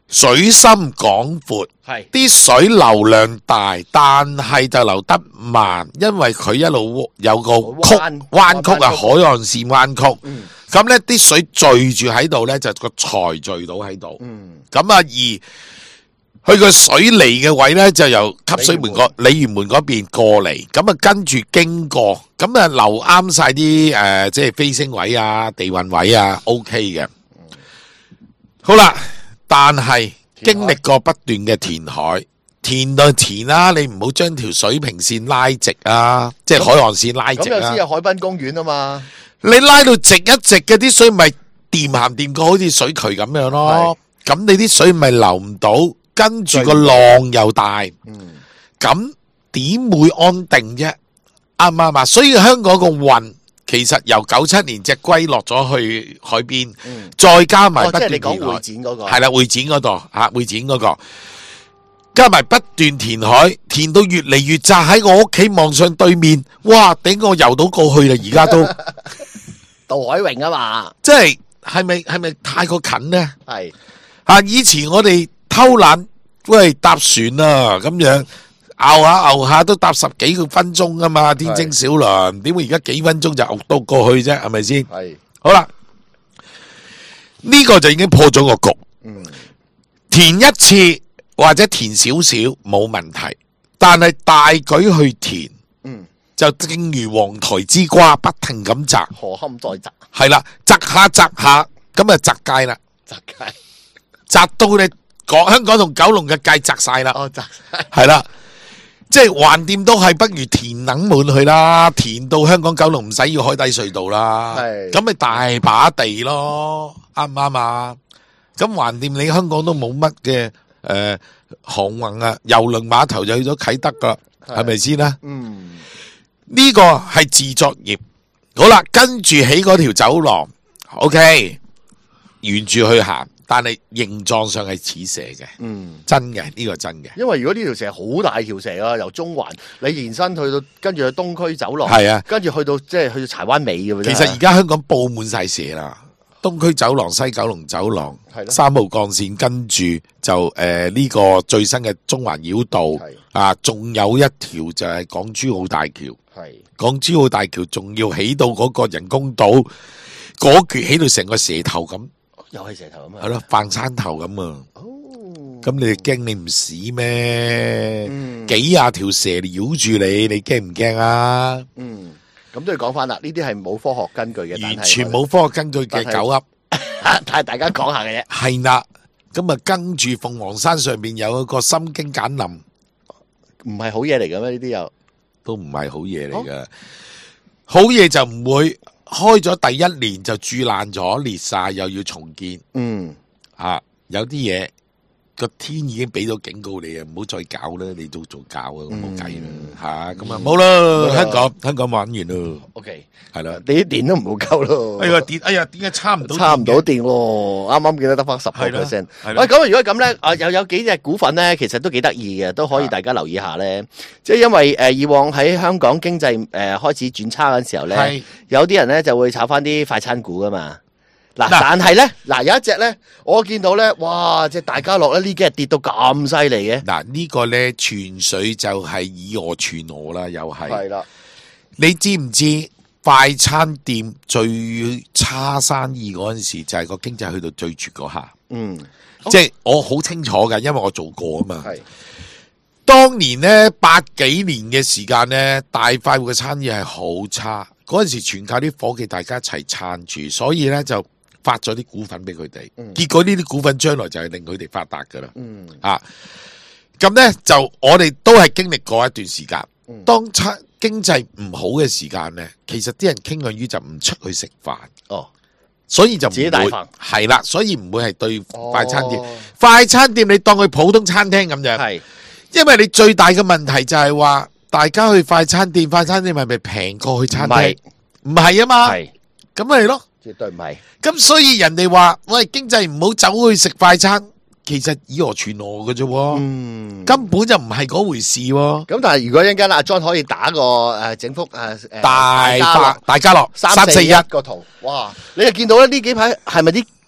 S2: 水深廣闊，
S4: 係
S2: 啲水流量大，但係就流得慢，因為佢一路有個曲
S4: 彎
S2: 彎曲啊，
S4: 彎曲
S2: 海岸線彎曲。
S4: 嗯
S2: 咁咧啲水聚住喺度咧，就個財聚到喺度。
S4: 嗯
S2: 咁啊，而佢個水嚟嘅位咧，就由汲水門個鯉魚門嗰邊過嚟，咁啊跟住經過，咁啊留啱晒啲誒，即係飛星位啊、地運位啊 ，OK 嘅。好啦，但係經歷過不斷嘅填海，填到填啦，你唔好將條水平線拉直啊，即係海岸線拉直啊
S4: 咁有先。有海濱公園啊嘛，
S2: 你拉到直一直嘅啲水咪掂鹹掂過，好似水渠咁樣咯。咁你啲水咪流唔到，跟住個浪又大，
S4: 嗯
S2: 咁點會安定啫？啱唔啱啊？所以香港個運其實由九七年隻龜落咗去海邊，
S4: 嗯，
S2: 再加埋
S4: 哦，
S2: 不
S4: 即係你講會
S2: 斷填海，
S4: 展嗰個，
S2: 係啦，會展嗰度吓，會展嗰個。加埋不斷填海，填到越嚟越窄，喺我屋企望上對面，哇！頂我游到過去啦，而家都。
S4: 渡海泳啊嘛，
S2: 即係係咪係咪太過近呢？
S4: 係
S2: 啊！以前我哋偷懶，喂搭船啊咁樣，熬下熬下都搭十幾個分鐘噶嘛，天星小輪點會而家幾分鐘就熬到過去啫？係咪先？
S4: 係，
S2: 好啦，呢、個就已經破咗個局。
S4: 嗯
S2: 填一次或者填少少冇問題，但係大舉去填
S4: 嗯，
S2: 就正如黃台之瓜，不停咁摘，
S4: 何堪再摘
S2: 係啦，摘下摘下，咁啊摘街啦。
S4: 摘街，
S2: 摘到你港香港同九龍嘅界摘晒啦，
S4: 哦摘晒，
S2: 係啦，即係橫掂都係不如填能滿去啦，填到香港九龍唔使要海底隧道啦，
S4: 係
S2: 咁咪大把地咯，啱唔啱啊？咁橫掂你香港都冇乜嘅誒航運啊，郵輪碼頭就去咗啟德噶啦，係咪先啦？
S4: 嗯
S2: 呢個係自作業，好啦，跟住起嗰條走廊 ，OK，沿住去行。但係形狀上係似蛇嘅，
S4: 嗯。
S2: 真嘅呢、個真嘅，
S4: 因為如果呢條蛇好大條蛇啊，由中環你延伸去到，跟住去東區走廊，
S2: 係啊。
S4: 跟住去到即係去到柴灣尾咁樣。
S2: 其實而家香港佈滿晒蛇啦，東區走廊、西九龍走廊
S4: 係、咯
S2: 三號幹線，跟住就誒呢、個最新嘅中環繞道
S4: 係
S2: 啊，仲有一條就係港珠澳大橋，
S4: 係
S2: 港珠澳大橋仲要起到嗰個人工島，嗰橛起到成個蛇頭咁，
S4: 又係蛇頭咁啊！
S2: 係咯，扮山頭咁啊！
S4: 哦，
S2: 咁你哋驚你唔死咩？
S4: 嗯
S2: 幾廿條蛇繞住你，你驚唔驚啊？
S4: 嗯，咁都要講翻啦，呢啲係冇科學根據嘅，但係
S2: 完全冇科學根據嘅
S4: 但係
S2: 狗噏，
S4: 但係大家講下嘅啫。
S2: 係啦。咁啊，跟住鳳凰山上邊有一個心經簡林，
S4: 唔係好嘢嚟嘅咩？呢啲又
S2: 都唔係好嘢嚟嘅。好嘢就唔會開咗第一年就蛀爛咗裂晒，又要重建
S4: 嗯
S2: 啊！有啲嘢個天已經俾咗警告你啊，唔好再搞啦，你都做搞啊，冇計啦吓，咁啊冇啦，香港香港玩完咯，
S4: ，OK，
S2: 係啦。
S4: 你啲電都唔好夠咯。
S2: 哎呀電，哎呀點解差唔到電嘅？
S4: 差唔到電喎，啱啱記得得翻十個
S2: 係啦
S4: percent。
S2: 係啦
S4: 喂，咁如果咁咧，啊又有幾隻股份咧，其實都幾得意嘅，都可以大家留意下咧。即係因為誒以往喺香港經濟誒開始轉差嗰陣時候咧
S2: 係，
S4: 有啲人咧就會炒翻啲快餐股噶嘛。嗱，
S2: 嗱
S4: 但係咧，嗱有一隻咧，我見到咧，哇！即係大家樂咧呢幾日跌到咁犀利嘅，
S2: 嗱呢個咧全水就係以訛傳訛啦，又係。
S4: 啦，
S2: 你知唔知快餐店最差生意嗰陣時，就係個經濟去到最絕嗰下？
S4: 嗯，
S2: 即係我好清楚㗎，因為我做過啊嘛。
S4: 係
S2: 當年呢，八幾年嘅時間呢，大快活嘅生意係好差，嗰陣時全靠啲伙計大家一齊撐住，所以呢就發咗啲股份俾佢哋。
S4: 嗯
S2: 結果呢啲股份將來就係令佢哋發達噶啦。
S4: 嗯
S2: 啊，咁呢，就我哋都係經歷過一段時間。
S4: 嗯
S2: 當差經濟唔好嘅時間呢，其實啲人傾向於就唔出去食飯，
S4: 哦，
S2: 所以就唔會
S4: 自己帶飯
S2: 係啦，所以唔會係對快餐店。
S4: 哦
S2: 快餐店你當佢普通餐廳咁樣，
S4: 係
S2: 因為你最大嘅問題就係話，大家去快餐店，快餐店係咪平過去餐廳？唔係啊嘛，
S4: 係
S2: 咁咪係咯。
S4: 絕對唔係。
S2: 咁所以人哋話喂，經濟唔好走去食快餐，其實以訛傳訛嘅啫喎，
S4: 嗯，
S2: 根本就唔係嗰回事喎。
S4: 咁但係如果一陣間阿 John 可以打個誒整幅誒誒
S2: 大
S4: 家樂
S2: 發大家樂
S4: 三四一個圖，哇！你就見到咧呢幾排係咪啲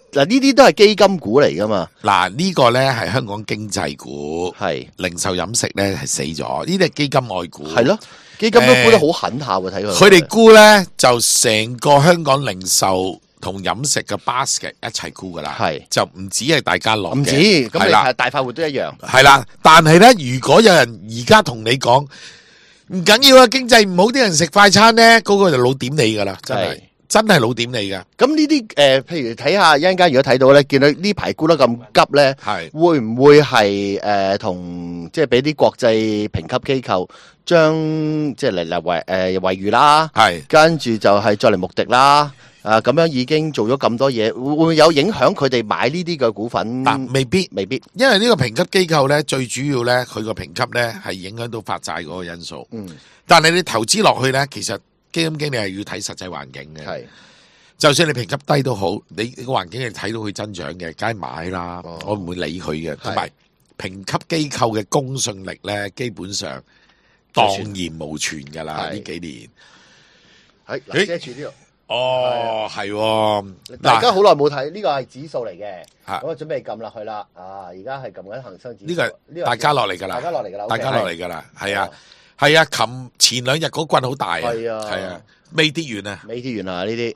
S4: 嗱呢啲都係基金股嚟噶嘛，
S2: 嗱呢個咧係香港經濟股，
S4: 係
S2: 零售飲食咧係死咗，呢啲係基金外股。
S4: 係咯，基金都估得好狠下喎，睇佢。
S2: 佢哋估咧就成個香港零售同飲食嘅 basket 一齊估噶啦，
S4: 係
S2: 就唔止係大家樂嘅，
S4: 唔止，咁你
S2: 係啦
S4: 係大快活都一樣。
S2: 係啦。但係咧，如果有人而家同你講唔緊要啊，經濟唔好，啲人食快餐咧，嗰、個就老點你噶啦，真係
S4: 係
S2: 真係老點你噶。
S4: 咁呢啲誒，譬如睇下一陣間，如果睇到咧，見到呢排沽得咁急咧，
S2: 係
S4: 會唔會係誒同即係俾啲國際評級機構將即係嚟嚟維誒惠譽啦，
S2: 係
S4: 跟住就係再嚟穆迪啦，啊咁樣已經做咗咁多嘢，會會唔會有影響佢哋買呢啲嘅股份？
S2: 但未必。
S4: 未必，
S2: 因為呢個評級機構咧，最主要咧，佢個評級咧係影響到發債嗰個因素。
S4: 嗯，
S2: 但係你投資落去咧，其實基金經理係要睇實際環境嘅。
S4: 係
S2: 就算你評級低都好，你個環境係睇到佢增長嘅，梗係買啦。
S4: 哦
S2: 我唔會理佢嘅。同埋評級機構嘅公信力咧，基本上蕩然無存㗎啦。
S4: 係
S2: 呢幾年。
S4: 係
S2: 咦
S4: 嗱，遮住呢度。
S2: 哦，係喎。
S4: 大家
S2: 嗱，
S4: 好耐冇睇，呢個係指數嚟嘅，
S2: 嚇
S4: 咁啊準備撳落去啦。啊，而家係撳緊恒生指數。
S2: 呢個係大家樂嚟㗎啦，
S4: 大家落嚟㗎啦，
S2: 大家落
S4: OK，
S2: 嚟㗎啦，係啊
S4: 哦，
S2: 係啊。琴前兩日嗰棍好大啊，
S4: 係啊
S2: 係啊，未跌完啊。
S4: 未跌完啊呢啲。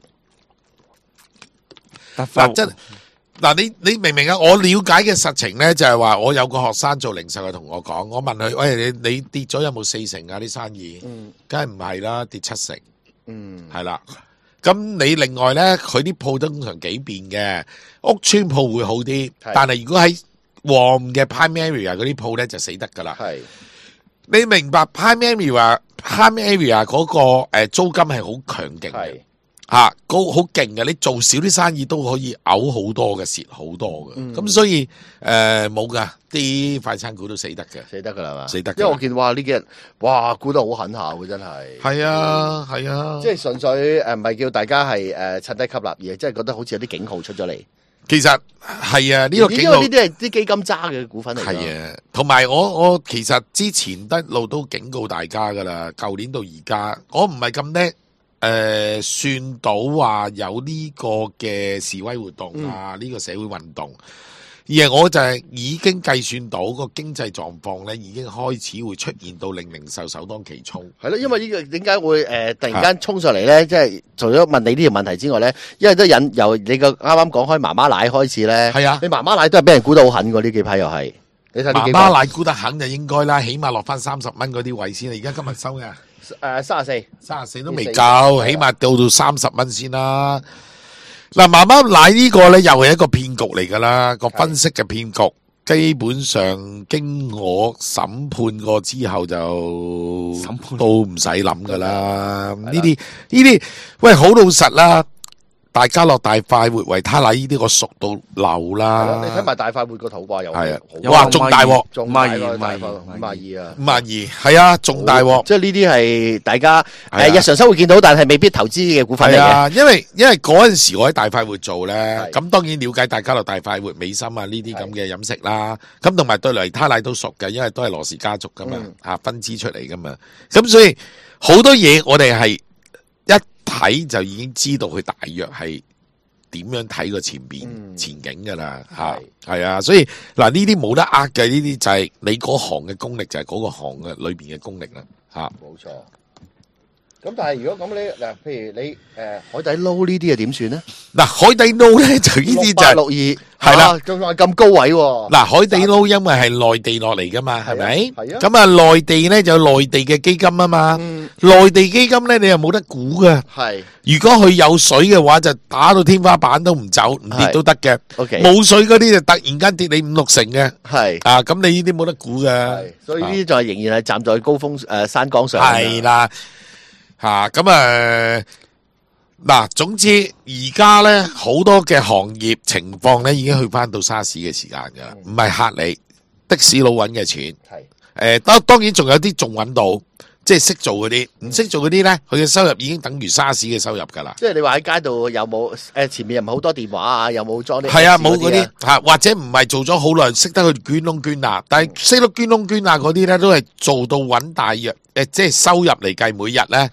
S2: 嗱，真嗱，你你明唔明啊？我了解嘅實情咧，就係話我有個學生做零售嘅，同我講，我問佢：喂，你你跌咗有冇四成啊？啲生意，
S4: 嗯
S2: 梗係唔係啦，跌七成，
S4: 嗯，
S2: 係啦。咁你另外咧，佢啲鋪通常幾變嘅，屋村鋪會好啲，
S4: 係
S2: 但係如果喺旺嘅 Prime Area 嗰啲鋪咧就死得㗎啦。
S4: 係
S2: 你明白 Prime Area Prime Area 嗰個誒租金係好強勁嘅。
S4: 係
S2: 吓，高好勁嘅，你做少啲生意都可以嘔好多嘅，蝕好多嘅。咁、
S4: 嗯
S2: 所以誒冇噶，啲快餐股都死得嘅。
S4: 死得㗎啦嘛，
S2: 死得㗎
S4: 因為我見哇呢幾日哇估得好狠下喎，真係。
S2: 係啊，係啊。
S4: 即係純粹誒唔係叫大家係誒趁低吸納，而係真係覺得好似有啲警號出咗嚟。
S2: 其實係啊，呢、個警號
S4: 因為呢啲係啲基金揸嘅股份嚟㗎。
S2: 係啊，同埋我我其實之前一路都警告大家噶啦，舊年到而家，我唔係咁叻。誒、算到話有呢個嘅示威活動啊，呢、個社會運動，而係我就係已經計算到個經濟狀況咧，已經開始會出現到令零售首當其衝。
S4: 係咯，因為呢個點解會誒、呃、突然間衝上嚟咧？即係除咗問你呢條問題之外咧，因為都引由你個啱啱講開媽媽奶開始咧。
S2: 係啊
S4: 你媽媽奶都係俾人估得好狠㗎，呢幾批又係。你睇呢
S2: 媽
S4: 幾批
S2: 媽奶估得肯就應該啦，起碼落翻三十蚊嗰啲位先啦。而家今日收嘅
S4: 誒三十四。
S2: 三十四都未
S4: 四
S2: 夠，
S4: 係啊
S2: 起碼到到三十蚊先啦。嗱，媽媽奶呢個咧又係一個騙局嚟㗎啦，個分析嘅騙局。基本上經我審判過之後就
S3: 審判
S2: 都唔使諗㗎啦。呢啲呢啲喂好老實啦，大家樂大快活維他奶呢啲我熟到流
S4: 係咯，
S2: 啦。
S4: 你睇埋大快活個圖啩又
S2: 係啊
S4: 好
S2: 哇仲大鑊
S4: 仲大
S3: 五廿二
S4: 喎大快活
S3: 五
S4: 五廿二啊！
S2: 五廿二係啊，仲大鑊。
S4: 即係呢啲係大家
S2: 係啊
S4: 誒日常生活見到，但係未必投資嘅股份嚟嘅。
S2: 係啊，因為因為嗰陣時我喺大快活做咧，
S4: 係
S2: 咁當然了解大家樂大快活、美心啊呢啲咁嘅飲食啦，咁同埋對維他奶都熟嘅，因為都係羅氏家族噶嘛，
S4: 嗯
S2: 吓分支出嚟噶嘛，咁所以好多嘢我哋係一睇就已經知道佢大約係點樣睇個前邊、
S4: 嗯
S2: 前景噶啦，吓
S4: 係
S2: 係啊，所以嗱呢啲冇得呃嘅，呢啲就係你嗰行嘅功力，就係嗰個行嘅裏邊嘅功力啦，吓。
S4: 冇錯。咁但係如果咁你嗱，譬如你誒、呃海底撈呢啲啊點算咧？
S2: 嗱海底撈咧就呢啲就係
S4: 六二
S2: 係啦，
S4: 仲話咁高位喎。
S2: 嗱，海底撈因為係內地落嚟噶嘛，係咪？
S4: 係啊
S2: 咁啊，內地咧就有內地嘅基金啊嘛。
S4: 嗯，
S2: 內地基金咧，你又冇得估噶。
S4: 係
S2: 如果佢有水嘅話，就打到天花板都唔走，唔跌都得嘅。
S4: OK，
S2: 冇水嗰啲就突然間跌你五六成嘅。
S4: 係
S2: 啊，咁你呢啲冇得估噶。
S4: 係，所以呢啲就係仍然係站在高峰誒、呃山崗上。
S2: 係啦，吓咁啊。嗱，總之而家咧好多嘅行業情況咧已經去翻到沙士嘅時間噶啦，唔係客你的士佬揾嘅錢。
S4: 係
S2: 誒，當當然仲有啲仲揾到，即係識做嗰啲，唔識做嗰啲咧，佢嘅收入已經等於沙士嘅收入噶啦。
S4: 即係你話喺街度有冇誒前面又唔係好多電話啊，有冇裝啲
S2: 係啊，
S4: Apps
S2: 冇嗰啲
S4: 啊
S2: 嚇，或者唔係做咗好耐，識得去捐窿捐罅，但係識得捐窿捐罅嗰啲咧，都係做到揾大約誒，即係收入嚟計每日咧，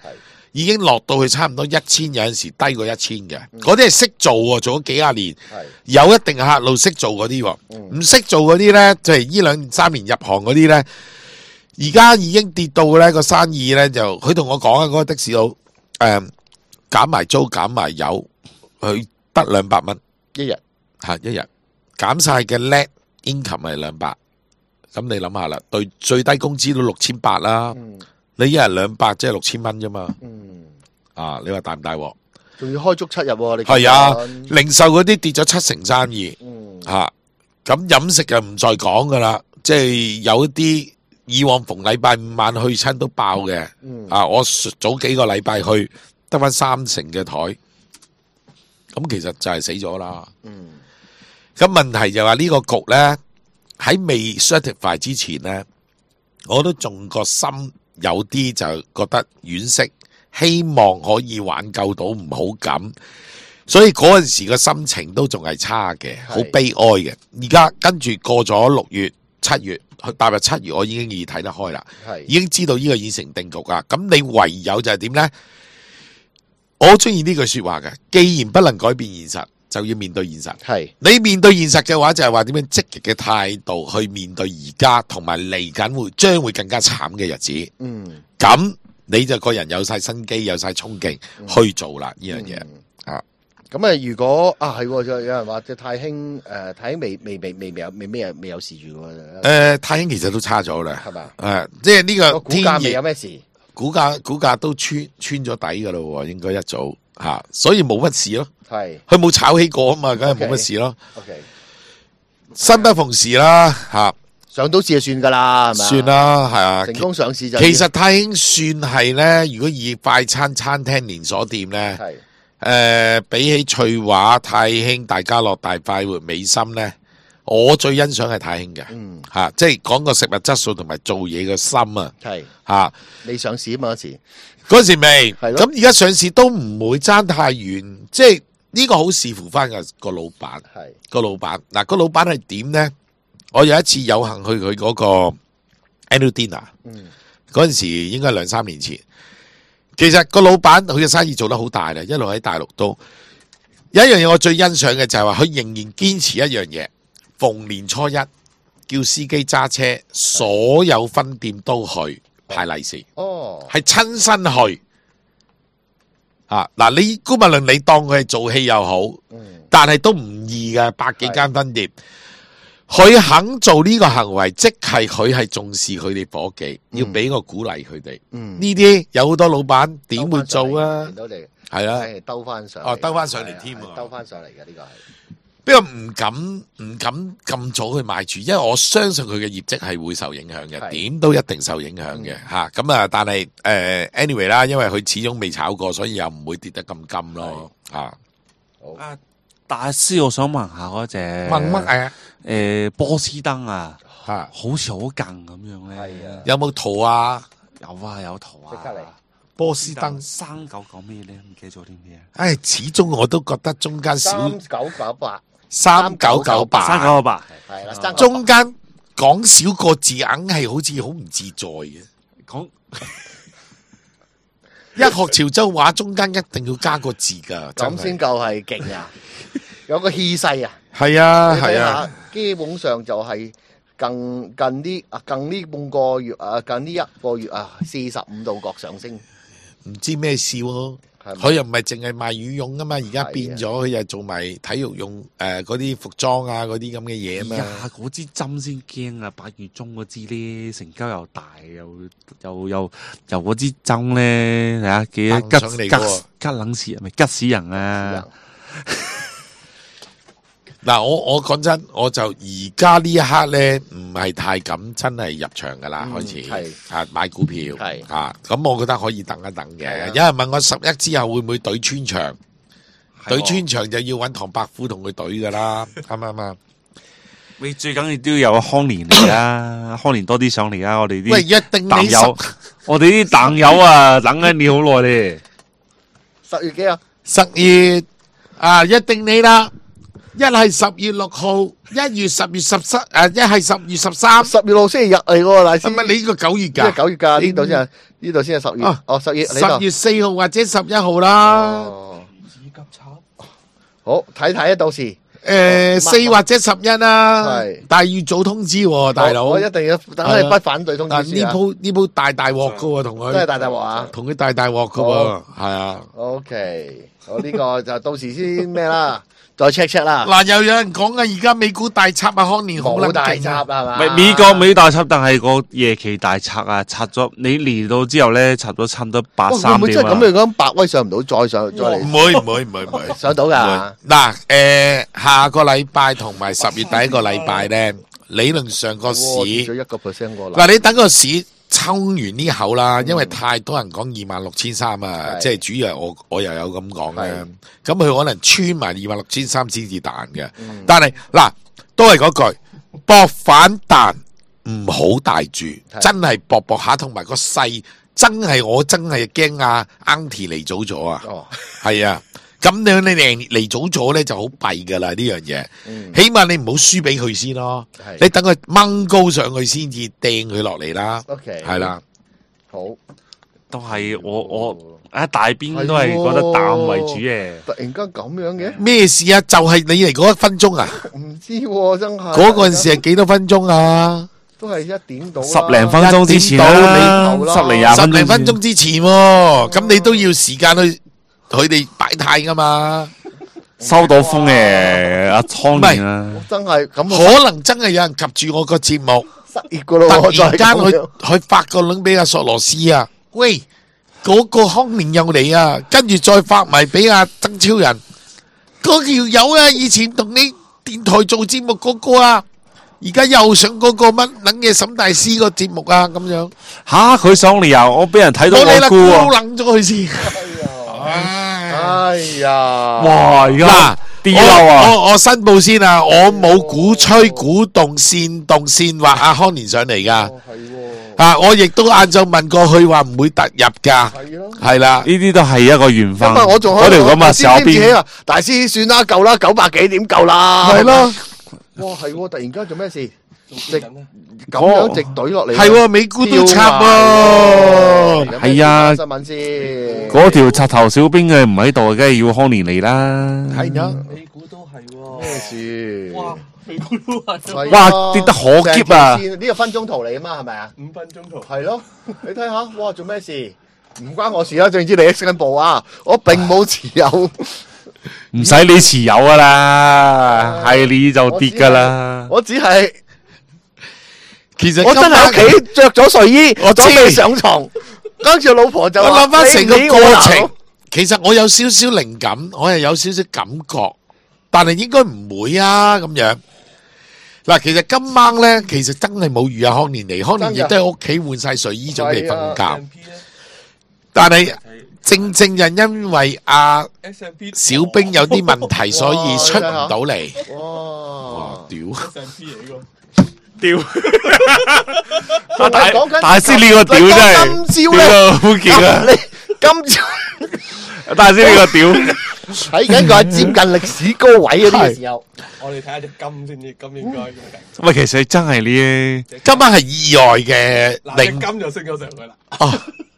S2: 已經落到去差唔多一千，有陣時低過一千嘅。嗰啲係識做喎，做咗幾廿年，
S4: 係
S2: 有一定客路識做嗰啲喎，唔識做嗰啲咧，就係呢兩三年入行嗰啲咧，而家已經跌到咧個生意咧就，佢同我講啊，嗰個的士佬誒減埋租減埋油，佢得兩百蚊
S4: 一日
S2: 嚇一日，減晒嘅 net income 係兩百，咁你諗下啦，對最低工資都六千八啦。
S4: 嗯
S2: 你一日兩百，即係六千蚊啫嘛。
S4: 嗯，
S2: 啊，你話大唔大鑊？
S4: 仲要開足七日喎，你
S2: 係啊，
S4: 講
S2: 零售嗰啲跌咗七成生意。
S4: 嗯
S2: 吓，咁飲食就唔再講噶啦，即係有一啲以往逢禮拜五晚去親都爆嘅。
S4: 嗯
S2: 啊，我早幾個禮拜去得翻三成嘅台，咁其實就係死咗啦。
S4: 嗯
S2: 咁問題就話呢個局咧喺未 certify 之前咧，我都仲個心有啲就覺得惋惜，希望可以挽救到，唔好咁。所以嗰陣時個心情都仲係差嘅，好悲哀嘅。而家跟住過咗六月、七月，去踏入七月，我已經易睇得開啦，
S4: 係
S2: 已經知道呢個已成定局啦。咁你唯有就係點呢？我好中意呢句說話嘅，既然不能改變現實，就要面對現實。
S4: 係
S2: 你面對現實嘅話，就係話點樣積極嘅態度去面對而家同埋嚟緊會將會更加慘嘅日子。
S4: 嗯
S2: 咁你就個人有晒生機，有晒衝勁去做啦呢樣嘢。啊，
S4: 咁啊，如果啊係喎，就有人話隻太興誒太興未未未未未有未未有未有事住喎，
S2: 誒，太興其實都差咗啦，
S4: 係嘛？
S2: 誒，即係呢個
S4: 個股
S2: 天
S4: 價未有
S2: 熱，
S4: 咩事？
S2: 股價股價都穿穿咗底噶咯，應該一早吓，所以冇乜事咯。
S4: 係
S2: 佢冇炒起過啊嘛，梗係冇乜事咯。
S4: OK，
S2: 生不逢時啦，吓
S4: 上到市就算㗎啦，係咪啊？
S2: 算啦，係啊。
S4: 成功上市就
S2: 其實太興算係咧，如果以快餐餐廳連鎖店咧，
S4: 係
S2: 誒、比起翠華、太興、大家樂、大快活、美心咧，我最欣賞係太興嘅，
S4: 嗯
S2: 吓、即係講個食物質素同埋做嘢嘅心啊，
S4: 係
S2: 吓
S4: 未上市啊嘛嗰時，
S2: 嗰時未，
S4: 係咯
S2: 咁而家上市都唔會爭太遠，即係呢個好視乎翻個個老闆，
S4: 係
S2: 個老闆嗱、個老闆係點咧？我有一次有幸去佢嗰個 annual dinner，
S4: 嗯
S2: 嗰陣時應該係兩三年前。其實個老闆佢嘅生意做得好大啦，一路喺大陸都有一樣嘢我最欣賞嘅就係話佢仍然堅持一樣嘢，逢年初一叫司機揸車，所有分店都去派利是，
S4: 哦
S2: 係親身去。啊嗱，你姑勿論你當佢係做戲又好，
S4: 嗯
S2: 但係都唔易嘅，百幾間分店。佢肯做呢個行為，即係佢係重視佢哋伙計，要俾個鼓勵佢哋。
S4: 嗯
S2: 呢啲有好多老闆點會做啊
S4: 見？到你
S2: 係啦，
S4: 係兜翻上嚟
S2: 哦兜返上嚟添喎
S4: 係兜翻上嚟嘅呢個係
S2: 不過唔敢唔敢咁早去賣住，因為我相信佢嘅業績係會受影響嘅，
S4: 係
S2: 點都一定受影響嘅吓。咁啊，但係誒，anyway 啦，因為佢始終未炒過，所以又唔會跌得咁金咯。吓，
S3: 啊，大師，我想問下嗰只
S2: 問乜啊？
S3: 誒波斯燈啊，
S2: 吓，
S3: 好似好勁咁樣咧。
S4: 係啊
S2: 有冇圖啊？
S3: 有啊，有圖啊。
S4: 即刻嚟
S2: 波斯燈，
S3: 生狗講咩咧？唔記得咗啲咩啊？
S2: 唉，始終我都覺得中間少
S4: 三九九八
S2: 三九九八，
S3: 三九八。
S4: 係啦，三九
S2: 中間講少個字，硬係好似好唔自在嘅。
S3: 講
S2: 一學潮州話，中間一定要加個字噶，真係
S4: 咁先夠係勁啊！有個氣勢啊！
S2: 係啊
S4: 你睇下
S2: 係啊，
S4: 基本上就係近近啲啊，近呢半個月啊，近呢一個月啊，四十五度角上升，
S2: 唔知咩事喎。
S4: 係咪
S2: 佢又唔係淨係賣羽絨噶嘛，而家
S4: 係啊
S2: 變咗佢又做埋體育用誒嗰啲服裝啊嗰啲咁嘅嘢啊嘛。
S3: 哎呀，嗰支針先驚啊！八月中嗰支咧，成交又大，又又又又嗰支針咧，睇下幾
S2: 掹上嚟
S3: 吉
S2: 喎
S3: 吉吉冷死人，咪吉死人啊！
S2: 嗱，我我講真，我就而家呢一刻咧，唔係太敢真係入場噶啦，
S4: 嗯
S2: 開始
S4: 係
S2: 啊買股票
S4: 係
S2: 啊，咁我覺得可以等一等嘅。
S4: 係啊
S2: 有人問我十一之後會唔會懟穿場？
S3: 係喎
S2: 懟穿場就要揾唐伯虎同佢懟噶啦，啱唔啱啊？
S3: 你最緊要都要有康年嚟啊！康年多啲上嚟啊！我哋
S2: 喂，
S3: 啲
S2: 約定你
S3: 蛋友
S2: 十，
S3: 我哋啲蛋友啊，等緊你好耐咧。
S4: 十月幾啊？
S2: 十月啊，約定你啦。一係十月六號，一月十月十三，誒，一係十月十三，
S4: 十月六號星期日嚟喎，大師。
S2: 係咪你呢個九月㗎？
S4: 即係九月㗎，呢度先係呢度先係十月
S2: 啊，
S4: 哦十月
S2: 十月四號或者十一號啦。
S4: 哦，
S5: 指急插，
S4: 好睇睇啊，到時
S2: 誒，四或者十一啦
S4: 係，
S2: 但係要早通知喎，大佬。
S4: 我我一定要等
S2: 係啊
S4: 你不反對通
S2: 但呢
S4: 知書啊，
S2: 鋪呢鋪大大鑊噶喎，同佢
S4: 真係大大鑊啊
S2: 同佢大大鑊噶喎，係啊。
S4: ！OK，我呢個就到時先咩啦，再 check check 啦，
S2: 嗱，又有人講啊，而家美股大插啊，康年好撚
S4: 冇大
S2: 勁啊
S4: 插係嘛？
S3: 咪美國美大拆，但係個夜期大拆啊，拆咗你嚟到之後咧，拆咗差唔多八
S4: 哇會唔
S3: 三點啊
S4: 會真係咁？你講百威上唔到，再上再嚟
S2: 唔會唔會唔會唔會。
S4: 上到㗎？
S2: 嗱，誒，下個禮拜同埋十月第一個禮拜咧，理論上個市
S4: 哇跌咗一個 percent 過嚟。
S2: 嗱，你等個市抽完呢口啦，因為太多人講二萬六千三啊，
S4: 係
S2: 即係主要係我我又有咁講
S4: 係
S2: 嘅，咁佢可能穿埋二萬六千三先至彈嘅，但係嗱都係嗰句，搏反彈唔好大住，真係搏搏下，同埋個勢真係我真係驚啊 Auntie 嚟早咗啊，
S4: 哦，
S2: 係啊。咁樣你嚟嚟早咗咧就好弊噶啦呢樣嘢，
S4: 嗯
S2: 起碼你唔好輸俾佢先咯，
S4: 係
S2: 你等佢掹高上去先至掟佢落嚟啦，
S4: OK，
S2: 係啦，
S4: 好，
S3: 都係我我啊大邊都係覺得淡為主嘅。
S4: 突然間咁樣嘅，
S2: 咩事啊？就係你嚟嗰一分鐘啊，
S4: 唔知喎，真係
S2: 嗰個陣時係幾多分鐘啊？
S4: 都係一點到啦
S3: 十零分鐘之前
S2: 一點到
S3: 啦，
S4: 你
S3: 十零廿
S2: 十
S3: 分鐘
S2: 零分鐘之前喎，咁你都要時間去佢哋擺態噶嘛？
S3: 收到風嘅阿湯年啊，
S4: 真係咁
S2: 可能真係有人及住我個節目。
S4: 失業噶咯
S2: 突
S4: 喎，
S2: 然間佢
S4: 就係咁樣
S2: 佢發個輪俾阿索羅斯啊，喂，嗰、個康年又嚟啊，跟住再發埋俾阿曾超人，嗰條友啊，以前同你電台做節目嗰個啊，而家又上嗰個乜撚嘢沈大師個節目啊，咁樣，
S3: 吓佢上嚟啊！我俾人睇到
S2: 冇理啦，
S3: 我估啊！
S2: 高冷咗佢先。
S4: 哎呀，
S3: 哇！而
S2: 嗱
S3: 家，跌嬲啊！
S2: 我我我申報先啊，我冇鼓吹、鼓動、煽動、煽惑阿康年上嚟噶。
S4: 哦係喎，
S2: 啊！我亦都晏晝問過佢話唔會突入噶，
S4: 係咯。
S2: 係啦。
S3: 呢啲都係一個緣分。
S4: 因為我仲
S3: 嗰條咁啊，手
S4: 知唔知
S3: 邊
S4: 啊？大師算啦，夠啦，九百幾點夠啦。
S2: 係咯，
S4: 哇，係喎！突然間做咩事？直
S5: 做緊啊！
S4: 咁樣直懟落嚟。
S2: 係喎，美股都插喎。
S3: 係啊
S4: 新聞先。
S3: 嗰條插頭小兵嘅唔喺度，梗係要康年嚟啦。
S2: 係啊，
S5: 美股都係喎。
S4: 咩事？
S5: 哇！美股都係喎。
S4: 係
S3: 哇
S4: 啊
S3: 跌得可急啊
S4: 成條線呢個分鐘圖嚟啊嘛，係咪啊？
S5: 五分鐘圖。
S4: 係咯，你睇下，哇，做咩事？唔關我事啦，總之你 X 緊部啊，我並冇持有，
S3: 唔使你持有噶啦，係你就跌噶啦。
S4: 我只係
S2: 其實
S4: 我真係喺屋企着咗睡衣，
S2: 我知
S4: 準備上床，跟住老婆就
S2: 我
S4: 話
S2: 諗翻成個
S4: 你唔理我啦
S2: 過程，其實我有少少靈感，我係有少少感覺，但係應該唔會啊咁樣。嗱，其實今晚咧，其實真係冇遇阿康年嚟，康年亦都喺屋企換晒睡衣準備瞓覺，
S5: S and P 咧
S2: 但係正正就因為阿
S5: ，S and P
S2: 小兵有啲問題，所以出唔到嚟。
S4: 哇！
S2: 屌！
S5: S and P 嚟個。
S3: 屌！
S4: 我
S3: 大
S4: 講緊
S3: 大師呢個屌真係
S4: 今朝咧
S3: 屌到好勁啊！
S4: 你今朝
S3: 大師呢個屌，
S4: 睇緊個係接近歷史高位嗰啲嘅時候，
S5: 我哋睇下隻金先至，金應該咁勁。
S3: 喂，其實真係呢，
S2: 今晚係意外嘅
S5: 嗱，隻
S2: 令。
S5: 金就升咗上去啦。
S2: 哦，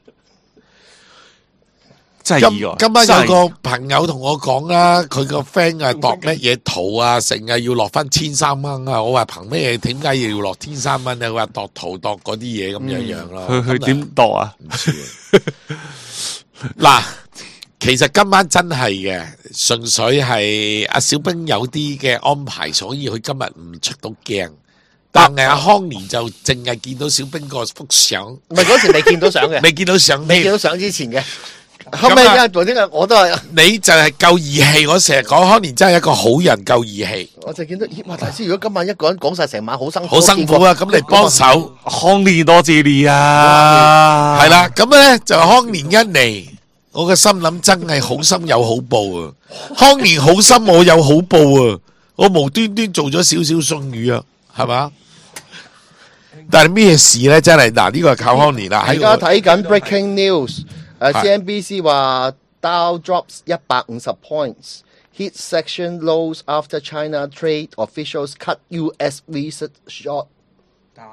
S2: 今
S3: 真係意外。
S2: 今晚有
S3: 真係
S2: 個朋友同我講啦，佢個 friend 啊度乜嘢圖啊，成日要落翻千三蚊啊！我話憑咩嘢？點解要落千三蚊咧？佢話度圖度嗰啲嘢咁樣樣咯。
S3: 佢佢點度啊？
S2: 唔知啊嗱，其實今晚真係嘅，純粹係阿小兵有啲嘅安排，所以佢今日唔出到鏡。但係阿康年就淨係見到小兵個幅相，
S4: 唔係嗰時未見到相嘅，
S2: 未見到相添。
S4: 未見到相之前嘅。後尾因為頭先我都係，
S2: 你就係夠義氣，我成日講康年真係一個好人，夠義氣，
S4: 我就見到，咦！哇！大師，如果今晚一個人講晒成晚，好辛苦，
S2: 好辛苦啊！咁你幫手
S3: 康年多謝你啊！
S2: 係啦，咁咧就康年一嚟，我嘅心諗真係好心有好報啊！康年好心，我有好報啊！我無端端做咗少少送魚啊，係嘛？但係咩事咧？真係嗱，呢個係靠康年啦。
S4: 而
S2: 喺我
S4: 家睇緊 breaking news，誒
S2: 係
S4: C N B C 話 Dow drops 一百五十 points，hit section lows after China trade officials cut U S research short。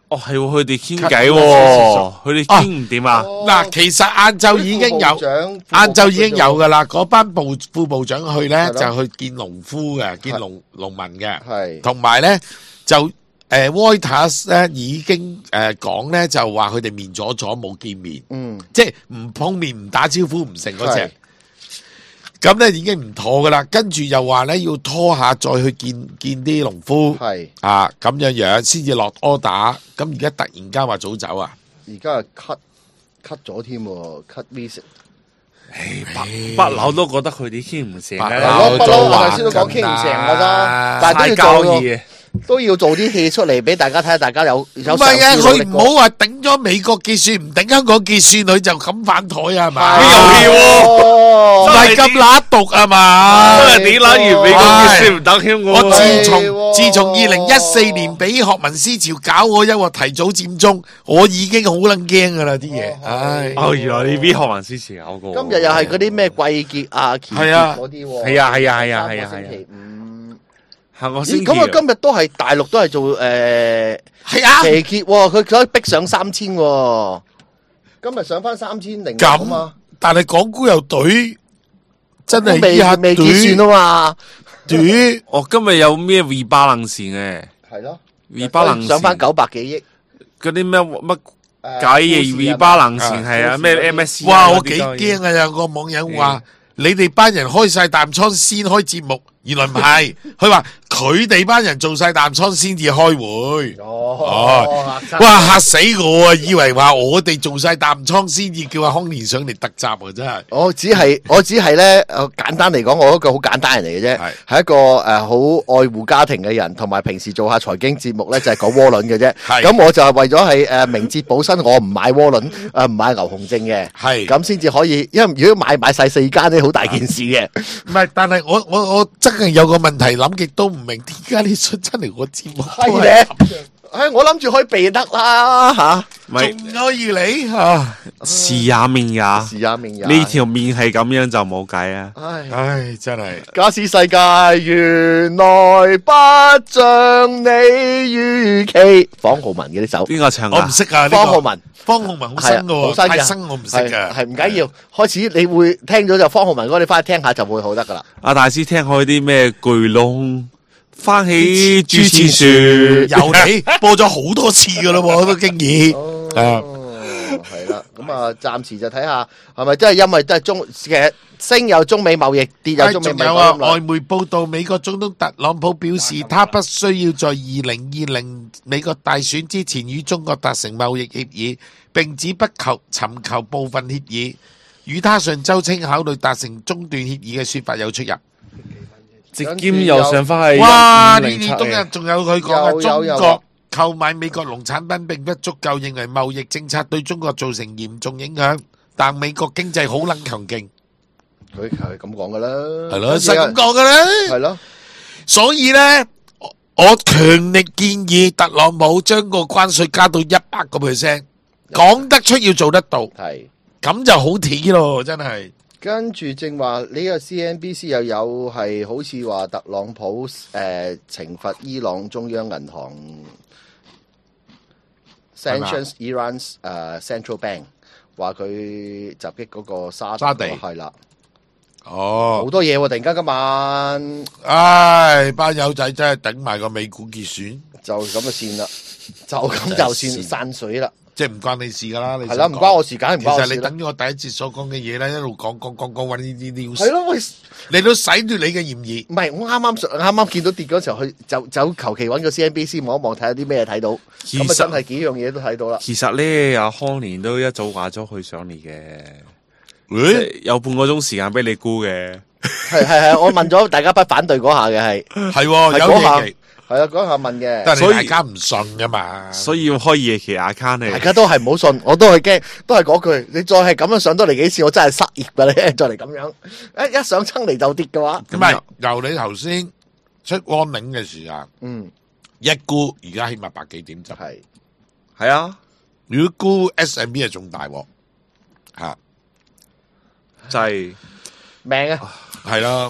S3: 哦，係喎，佢哋傾偈喎，佢哋傾唔掂啊？
S2: 嗱，其實晏晝已經有，晏晝已經有噶啦。嗰班部副部長去咧就去見農夫嘅，見農農民嘅，
S4: 係
S2: 同埋咧就誒 Reuters 咧已經誒講咧就話佢哋面咗咗冇見面，
S4: 嗯，
S2: 即係唔碰面唔打招呼唔成嗰
S4: 係
S2: 只。咁咧已經唔妥噶啦，跟住又話咧要拖下再去見見啲農夫，
S4: 係
S2: 啊咁樣樣先至落 order。咁而家突然間話早走啊！
S4: 而家係 cut cut 咗添喎，cut visit。
S3: 不嬲都覺得佢哋傾唔成
S2: 不
S3: 嘅，
S2: 嬲
S4: 不嬲
S2: 都話
S4: 頭先都講傾唔成㗎咋，但係
S3: 太
S4: 都要做喎
S3: 交易嘅。
S4: 都要做啲戲出嚟俾大家睇下，大家有有
S2: 唔係啊，
S4: 嘗試努力過
S2: 佢唔好話頂咗美國結算，唔頂香港結算，佢就咁反台啊，係嘛？
S3: 係喎
S2: 唔
S4: 哦
S2: 係咁乸毒啊嘛？
S3: 真係點撚完美國結算唔等香港
S2: 我
S3: 喎？
S2: 自從
S4: 喎
S2: 自從二零一四年俾學民思潮搞我一鑊提早佔中，我已經好撚驚噶啦啲嘢，唉，
S3: 哦，原來你俾學民支持搞過。
S4: 今日又係嗰啲咩季結啊、期結
S2: 係啊
S4: 嗰啲喎。
S3: 係啊係啊係啊
S4: 三個
S3: 係啊
S4: 星期五。咦，
S3: 下個星期
S4: 咁啊，今日都係大陸都係做誒
S2: 係啊，
S4: 期結喎，佢可以逼上三千喎。今日上翻三千零啊嘛
S2: 咁，但係港股又懟，真係
S4: 未
S2: 依下
S4: 未結算啊嘛，
S2: 懟，
S3: 哦，今日有咩 rebalance 嘅
S4: 係咯，
S3: rebalance
S4: 上翻九百幾億。
S3: 嗰啲咩乜
S4: 誒
S3: 解嘢
S4: 富士啊
S3: rebalance 係啊咩
S4: 富士嗰啲
S3: M S C
S2: 哇！我幾驚啊！有個網友話：你哋班人開晒淡倉先開節目，原來唔係，佢話佢哋班人做晒淡倉先至開會。
S4: 哦，
S2: 哇！嚇死我啊！以為話我哋做晒淡倉先至叫阿康年上嚟特集啊！真係。
S4: 我只係我只係咧，誒簡單嚟講，我一個好簡單人嚟嘅啫，
S2: 係
S4: 係一個誒好愛護家庭嘅人，同埋平時做下財經節目咧，就係講窩輪嘅啫。
S2: 係
S4: 咁我就係為咗係誒明哲保身，我唔買窩輪，誒唔買牛熊證嘅，
S2: 係
S4: 咁先至可以。因為如果買買晒四間咧，好大件事嘅。
S2: 唔係，但係我我我真係有個問題諗極都唔明，點解你出親嚟我節目都係
S4: 係咧
S2: 咁樣？
S4: 唉，我諗住可以避得啦吓，
S3: 咪
S2: 仲可以你啊！
S3: 試下面也呢
S4: 時也命也。
S3: 條面係咁樣就冇計啊！
S4: 唉。
S2: 唉，真係。
S4: 假使世界原來不像你預期，方浩文嘅呢首，
S3: 邊個唱啊
S2: 我唔？識啊！呢個
S4: 方浩文
S2: 方浩文好
S4: 係啊
S2: 新噶喎，
S4: 好新㗎
S2: 太新我唔識
S4: 係
S2: 噶。
S4: 係唔緊要，開始你會聽咗就方浩文嗰個，你翻去聽下就會好得噶啦。
S3: 阿大師聽開啲咩巨龍翻起朱千樹，
S2: 由你播咗好多次噶啦喎，都經已。啊
S4: 哦，係啦，咁啊，暫時就睇下係咪真係因為都係中，其實升有中美貿易，跌有中美貿
S2: 仲有啊，
S4: 易咁耐。
S2: 外媒報道，美國總統特朗普表示，他不需要在二零二零美國大選之前與中國達成貿易協議，並只不求尋求部分協議，與他上週稱考慮達成中斷協議嘅說法有出入。
S3: 直兼又上翻去
S2: 哇！呢
S3: 一五零七
S2: 啲今日仲有佢講啊，
S4: 有有有
S2: 中國購買美國農產品並不足夠，認為貿易政策對中國造成嚴重影響，但美國經濟好撚強勁，
S4: 佢係咁講噶啦，
S2: 係咯，實咁講嘅咧。
S4: 係咯，
S2: 所以咧，我我強烈建議特朗普將個關稅加到一百個 percent，講得出要做得到，
S4: 係。
S2: 咁就好貼咯，真係。
S4: 跟住正話呢個 C N B C 又有係好似話特朗普誒、呃、懲罰伊朗中央銀行 sanctions Iran's 誒 central bank，話佢襲擊嗰個沙
S2: 沙地
S4: 係啦，
S2: 哦
S4: 好，多嘢喎！突然間今晚
S2: 唉，班友仔真係頂埋個美股結算，
S4: 就咁就算啦，就咁就算散水啦，
S2: 即係唔關你事噶啦。你
S4: 係啦，唔
S2: 想講
S4: 關我事，梗係唔
S2: 其
S4: 關我事啦
S2: 實你等。於我第一節所講嘅嘢咧，一路講講講講揾呢啲 news，
S4: 係咯，喂，
S2: 你都洗脱你嘅嫌疑。
S4: 唔係我啱啱上啱啱見到跌嗰時候，去就就求其揾個 C N B C 望一望，睇下啲咩睇到，
S3: 其
S4: 咁啊真
S3: 實
S4: 係幾樣嘢都睇到啦。
S3: 其實咧，阿康年都一早話咗佢上嚟嘅，即
S2: 誒，
S3: 係有半個鐘時間俾你估嘅。
S4: 係係係，我問咗大家不反對嗰下嘅係。
S2: 係喎，有
S4: 係嗰下
S2: 嘢期，
S4: 係啊，嗰下問嘅，
S2: 但係
S3: 所以
S2: 大家唔信噶嘛。
S3: 所以要開夜期 account 嚟。
S4: 大家都係唔好信，我都係驚，都係嗰句，你再係咁樣上多嚟幾次，我真係失業噶，你再嚟咁樣，一一上親嚟就跌嘅話，
S2: 唔係由你頭先出 warning 嘅時候，
S4: 嗯，
S2: 一沽而家起碼百幾點就係。
S4: 係
S3: 係啊，
S2: 如果沽 S and P 係仲大鑊嚇，
S3: 就係
S4: 命啊，
S2: 係啦。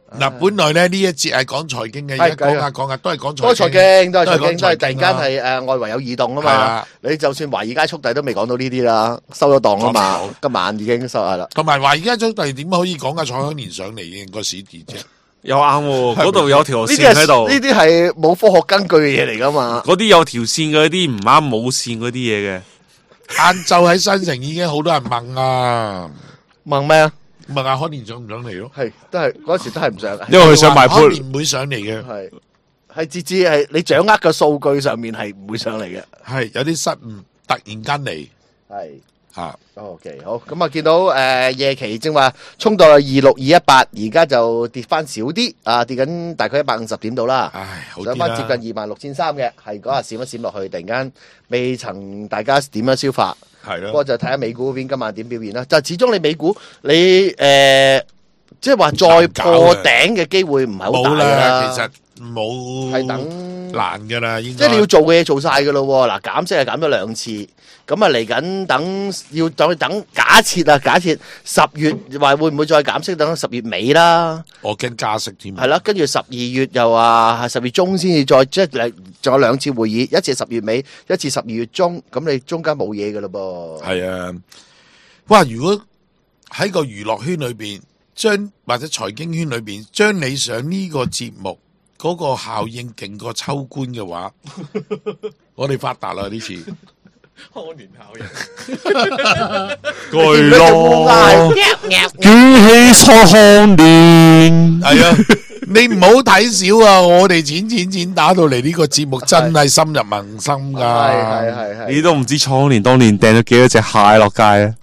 S2: 嗱，本來咧呢一節係講財經嘅，而家講下講下都係講
S4: 都係財
S2: 財經。
S4: 經，都係財經，都係突然間
S2: 係
S4: 係誒外圍有異動啊嘛
S2: 係啊。
S4: 你就算華爾街速遞都未講到呢啲啦，收咗檔啊嘛
S2: 講唔到，
S4: 今晚已經收係啦。
S2: 同埋話而家早第點可以講下蔡香蓮上嚟嘅個市跌啫？
S3: 又啱喎，嗰度有條
S4: 呢啲
S3: 線喺度
S4: 係，呢啲係冇科學根據嘅嘢嚟噶嘛。
S3: 嗰啲有條線嘅，嗰啲唔啱冇線嗰啲嘢嘅。
S2: 晏晝喺新城已經好多人問啊，
S4: 問咩啊？
S2: 問阿康年上唔上嚟咯？
S4: 係都係嗰時都係唔上，
S3: 因為佢想賣
S2: 康
S3: put，
S2: 年唔會上嚟嘅，
S4: 係係截至係你掌握嘅數據上面係唔會上嚟嘅。
S2: 係有啲失誤，突然間嚟
S4: 係。
S2: 吓。
S4: OK，好，咁啊，見到誒、呃、夜期正話衝到二六二一八，而家就跌翻少啲，啊跌緊大概一百五十點度啦，
S2: 唉，好
S4: 上
S2: 啲啦。
S4: 翻接近二萬六千三嘅，係嗰日閃一閃落去，突然間未曾大家點樣消化，
S2: 係咯，
S4: 不過就睇下美股嗰邊今晚點表現啦。就始終你美股你誒、呃即係話再破頂嘅機會唔係好大
S2: 冇
S4: 㗎
S2: 啦，其實冇
S4: 係等。
S2: 難噶啦，應
S4: 即係你要做嘅嘢做晒㗎咯喎，嗱減息係減咗兩次，咁啊嚟緊等要再等假設啊，假設十月話會唔會再減息，等到十月尾啦，
S2: 我驚加息添。
S4: 係啦，跟住十二月又話係十月中先至再即係兩仲有兩次會議，一次十月尾，一次十二月中，咁你中間冇嘢㗎咯噃。
S2: 係啊，哇！如果喺個娛樂圈裏邊，將或者財經圈裏邊，將你上呢個節目嗰個效應勁過秋官嘅話，我哋發達啦呢次。
S5: 康年效應，
S3: 巨
S4: 咯
S3: 咯，捲起錯項年。
S2: 係啊，你唔好睇少啊！我哋錢錢錢打到嚟呢個節目真係深入民心噶。
S4: 係係係係。
S3: 你都唔知創年當年掟咗幾多隻蟹落街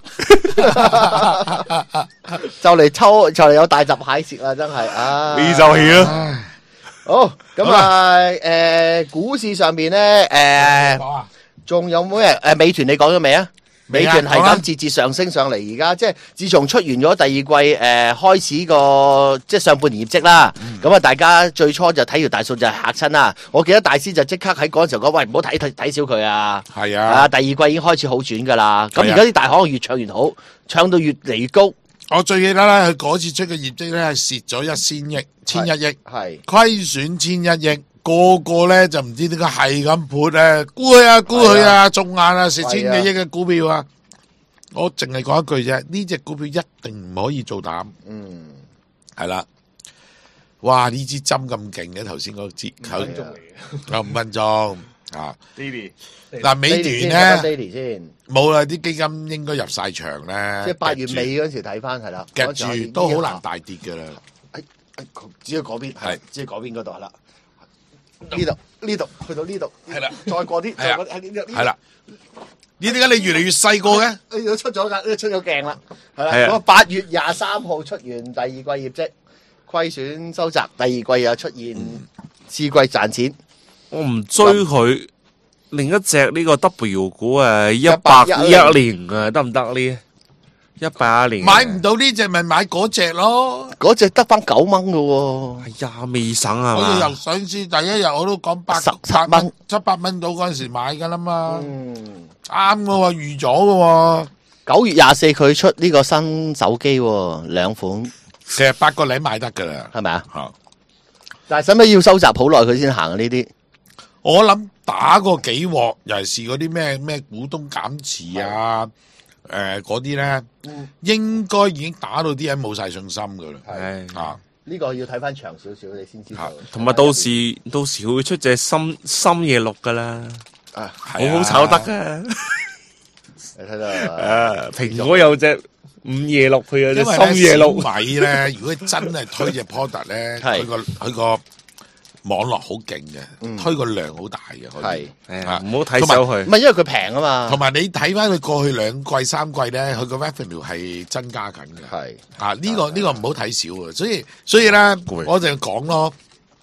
S3: 啊！
S4: 就嚟抽就嚟有大閘蟹蝕啦，真係啊！
S3: 呢就係咯。
S2: 唉，
S4: 好咁啊，誒股市上面咧誒。
S2: 講啊，
S4: 仲有冇咩？誒，美團你講咗未啊？美
S2: 未啊
S4: 團係
S2: 講啦
S4: 咁節節上升上嚟，而家即係自從出完咗第二季誒、呃、開始個即係上半年業績啦，咁啊、大家最初就睇條大數就係嚇親啦。我記得大師就即刻喺嗰陣時候講：喂，唔好睇睇睇少佢啊！啊，
S2: 係啊，
S4: 第二季已經開始好轉㗎啦。咁
S2: 係啊
S4: 而家啲大行越唱越好，唱到越嚟越高。
S2: 我最記得咧，佢嗰次出嘅業績咧係蝕咗一千億，千一億，
S4: 係
S2: 虧損千一億。個個咧就唔知點解係咁潑咧，沽佢啊沽佢啊，中眼啊，蝕千幾億嘅股票啊！我淨係講一句啫，呢隻股票一定唔可以做膽，
S4: 嗯，
S2: 係啦。哇！呢支針咁勁嘅，頭先嗰支
S5: 五分鐘嚟嘅。
S2: 有五分鐘啊！
S5: Daily
S2: 嗱，美團
S4: Daily
S2: 咧
S4: 先先，
S2: 冇啦，啲基金應該入晒場咧，
S4: 即係八月尾嗰陣時睇翻係啦，
S2: 夾
S4: 嗰陣時我已經
S2: 住都好難大跌噶啦。
S4: 誒只係嗰邊，
S2: 係
S4: 只係嗰邊嗰度係啦。呢度呢度去到呢度，
S2: 係啦，
S4: 再過啲，
S2: 係啊
S4: 再過啲喺呢度，
S2: 係啦，呢點解你越嚟越細個嘅？
S4: 呢度出咗㗎，呢度出咗鏡啦，係啦。
S3: 係啊
S4: 咁啊，八月廿三號出完第二季業績，虧損收窄，第二季又出現次季賺錢，
S3: 我唔追佢，另一隻呢個 W 股誒一百一年啊，得唔得呢？一百一年
S2: 買唔到呢只咪買嗰只咯。
S4: 嗰隻得翻九蚊㗎喎。
S3: 哎呀，未省係
S2: 我哋由
S3: 嘛？
S2: 上市第一日我都講八
S4: 十七蚊
S2: 八蚊、七八蚊到嗰陣時買噶啦嘛，
S4: 嗯，
S2: 啱嘅喎，預咗嘅喎。
S4: 九月廿四佢出呢個新手機喎，兩款
S2: 其實八個零買得噶啦。
S4: 係咪啊？
S2: 嚇
S4: 但係使唔使要收集好耐佢先行啊？呢啲
S2: 我諗打過幾鑊，尤其是嗰啲咩咩股東減持啊，誒嗰啲咧，應該已經打到啲人冇晒信心噶啦。
S3: 唉，
S2: 啊，
S4: 呢個要睇翻長少少你先知道。
S3: 同埋到時到時會出隻深深夜綠噶啦，
S4: 啊，
S3: 好好炒得噶。
S4: 你睇到
S3: 誒，蘋果有隻午夜綠，佢有隻
S2: 因為
S3: 深夜
S2: 咧小
S3: 綠。
S2: 米咧，如果真係推隻 product 咧，
S4: 係
S2: 佢個佢個網絡好勁嘅，推個量好大嘅，可以。
S4: 係
S3: 誒唔好睇手
S4: 唔
S3: 佢。
S4: 係因為佢平啊嘛。
S2: 同埋你睇翻佢過去兩季三季咧，佢個 revenue 係增加緊嘅。
S4: 係
S2: 啊，呢個呢個唔好睇少啊。所以所以咧，我就講咯，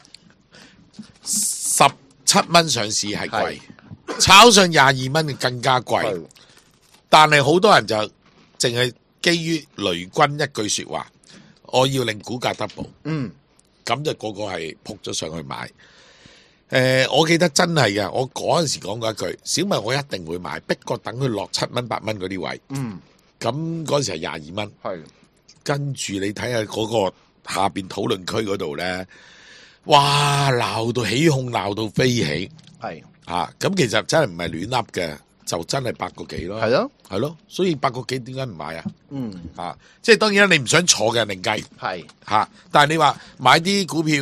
S2: 十七蚊上市係貴，炒上廿二蚊更加貴。
S4: 係
S2: 但係好多人就淨係基於雷軍一句說話，我要令股價 double，
S4: 嗯
S2: 咁就個個係撲咗上去買。誒、我記得真係嘅，我嗰陣時講過一句，小米我一定會買，不過等佢落七蚊八蚊嗰啲位。
S4: 嗯
S2: 咁嗰陣時係廿二蚊，
S4: 係
S2: 跟住你睇下嗰個下邊討論區嗰度咧，哇鬧到起哄，鬧到飛起
S4: 係
S2: 啊！咁其實真係唔係亂噏嘅，就真係八個幾咯。
S4: 係咯，
S2: 係咯，所以八個幾點解唔買啊？
S4: 嗯
S2: 啊，即係當然啦，你唔想坐嘅另計
S4: 係
S2: 嚇，但係你話買啲股票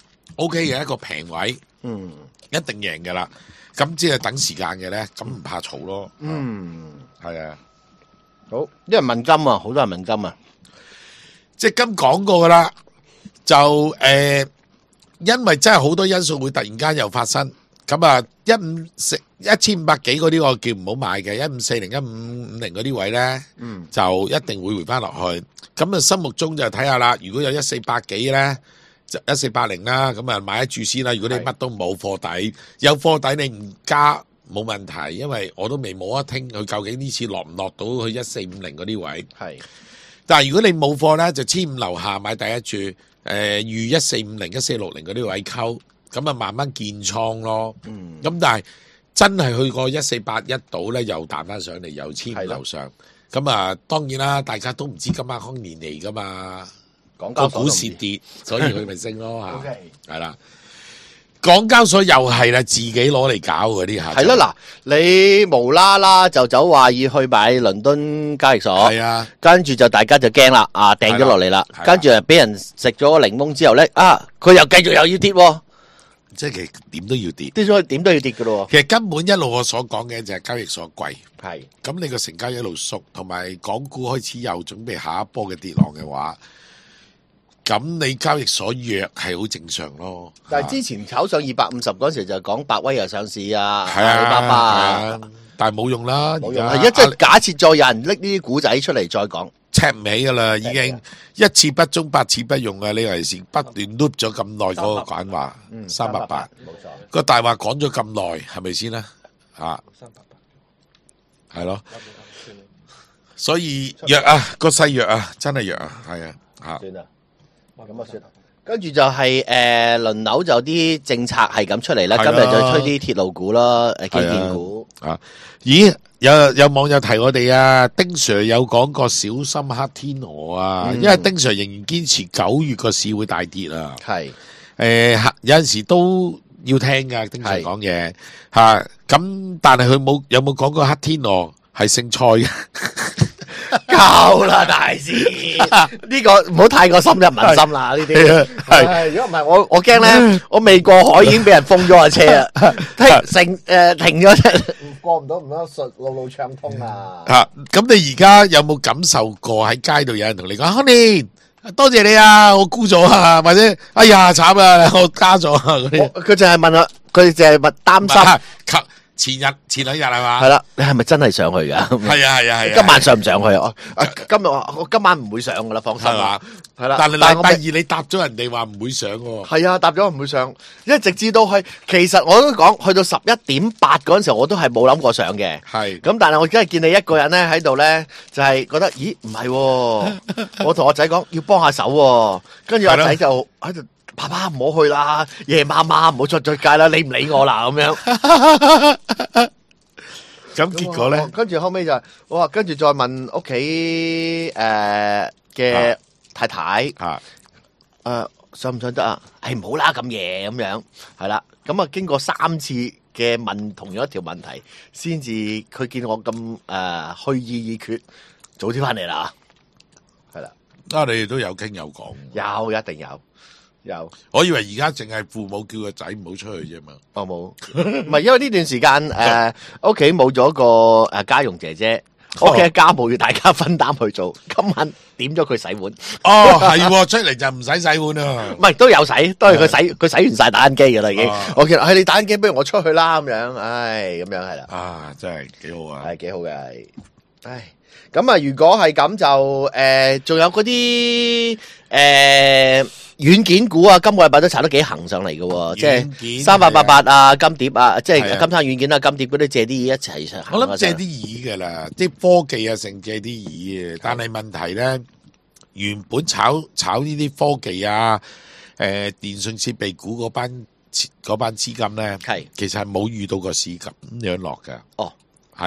S2: O K 嘅一個平位，
S4: 嗯
S2: 一定贏嘅啦。咁只係等時間嘅咧，咁唔怕嘈咯。
S4: 嗯
S2: 係啊，
S4: 好，因為問金啊，好多人問金啊，
S2: 即係今講過噶啦，就誒、呃，因為真係好多因素會突然間又發生，咁啊一五四一千五百幾嗰啲我叫唔好買嘅，一五四零一五五零嗰啲位咧，
S4: 嗯
S2: 就一定會回翻落去。咁啊心目中就睇下啦，如果有一四八幾咧，就一四八零啦，咁啊買一注先啦。如果你乜都冇貨底，有貨底你唔加冇問題，因為我都未摸一聽佢究竟呢次落唔落到去一四五零嗰啲位。
S4: 係
S2: 但係如果你冇貨咧，就千五樓下買第一注，誒預一四五零、一四六零嗰啲位溝，咁啊慢慢建倉咯。
S4: 嗯
S2: 咁但係真係去過一四八一度咧，又彈翻上嚟，又千五
S4: 係咯
S2: 樓上。咁啊，當然啦，大家都唔知今晚康年嚟噶嘛，
S4: 講
S2: 個股
S4: 交所都唔知
S2: 市跌，所以佢咪升咯
S4: O
S2: 嚇。
S4: K
S2: 係啦，港交所又係啦，自己攞嚟搞嗰啲下。
S4: 係咯，嗱，你無啦啦就走話要去買倫敦交易所，
S2: 係啊，
S4: 跟住就大家就驚啦，啊掟咗落嚟啦
S2: 係啦，
S4: 跟住啊俾人食咗個檸檬之後咧，啊佢又繼續又要跌喎，
S2: 即係其實點都要跌。
S4: 跌咗去點都要跌噶咯
S2: 其實根本一路我所講嘅就係交易所貴。
S4: 喎，係
S2: 咁你個成交一路縮，同埋港股開始又準備下一波嘅跌浪嘅話，咁你交易所弱係好正常咯。
S4: 但係之前炒上二百五十嗰時就講百威又上市啊，
S2: 係
S4: 阿里巴巴
S2: 啊，
S4: 啊
S2: 係啊，但係冇用啦，
S4: 冇用，
S2: 而家
S4: 係一即係假設再有人拎呢啲股仔出嚟再講，
S2: 赤尾噶啦，已
S4: 尾
S2: 經一次不忠，百次不用啊！呢個係不斷 loop 咗咁耐嗰個講話，
S4: 嗯
S2: 三百八
S4: 冇錯，
S2: 個大話講咗咁耐，係咪先啦？嚇，
S5: 三百八，
S2: 係咯，
S5: 啱唔啱先？
S2: 所以弱啊，個勢弱啊，真係弱啊，係啊，嚇。
S4: 算啦。咁啊算，跟住就係誒輪流就啲政策係咁出嚟啦，
S2: 係啊
S4: 今日就推啲鐵路股啦，誒基建股，
S2: 啊！咦，有有網友提我哋啊，丁 Sir 有講過小心黑天鵝啊，
S4: 嗯
S2: 因為丁 Sir 仍然堅持九月個市會大跌啊。
S4: 係
S2: 誒、黑有陣時都要聽噶，丁 Sir
S4: 係
S2: 講嘢嚇。咁、但係佢冇有冇講過黑天鵝係姓蔡嘅？
S4: 夠啦，大師，呢個唔好太過深入民心啦，呢啲。
S2: 係
S4: 唉如果唔係我我驚咧，我未過海已經俾人封咗個車啊，停成誒停咗車，過唔到唔得順路路暢通啊。
S2: 嚇。咁你而家有冇感受過喺街度有人同你講，Honey，多謝你啊，我沽咗啊，或者哎呀慘啊，我加咗啊嗰啲。
S4: 我佢就係問啊，佢哋就係問擔心，
S2: 及前日前兩日係嘛？
S4: 係啦，你係咪真係上去㗎？
S2: 係啊係啊係啊。
S4: 今晚上唔上去啊？啊今日我我今晚唔會上噶啦，放心
S2: 係嘛
S4: 啊。係啦，
S2: 但係禮
S4: 但係我未
S2: 拜二你答咗人哋話唔會上喎。
S4: 係啊，答咗唔會上，因為直至到去，其實我都講去到十一點八嗰陣時候，我都係冇諗過上嘅。
S2: 係
S4: 咁但係我真係見你一個人咧喺度咧，就係覺得，咦唔係喎，我同我仔講要幫下手喎，跟住阿仔就喺度，爸爸唔好去啦，夜媽媽唔好出咗街啦，理唔理我啦咁樣。
S2: 咁結果咧，
S4: 跟住後尾就我話，跟住再問屋企誒嘅太太。
S2: 嚇
S4: 誒上唔上得啊？係唔好啦，咁夜咁樣，係啦。咁啊，經過三次嘅問同樣一條問題，先至佢見我咁誒虛意已決，早啲翻嚟啦。係啦，
S2: 啊你哋都有傾有講。
S4: 有一定有有，
S2: 我以為而家淨係父母叫個仔唔好出去啫嘛。
S4: 我冇，唔係因為呢段時間誒屋企冇咗個誒家用姐姐。屋企嘅家務要大家分擔去做，今晚點咗佢洗碗，
S2: 哦，係喎，出嚟就唔使洗碗啊
S4: 唔。係都有洗，都係佢洗，佢洗完晒打緊機噶啦已經
S2: 哦。
S4: 我見，唉你打緊機，不如我出去啦咁樣，唉咁樣係啦。
S2: 啊，真係幾好啊。
S4: 係幾好嘅，係唉，咁啊，如果係咁就誒，仲、有嗰啲誒軟件股啊，今個禮拜都炒得幾行上嚟嘅喎，即
S2: 軟件
S4: 係三八八八啊、金蝶啊，即係
S2: 係啊
S4: 金山軟件啊、金蝶嗰啲借啲嘢一齊上行啊。
S2: 我諗借啲意噶啦，即係科技啊，成借啲意嘅。但係問題咧，原本炒炒呢啲科技啊，誒、電信設備股嗰班嗰班資金咧，
S4: 係
S2: 其實係冇遇到個市咁樣落噶。
S4: 哦，
S2: 係啊，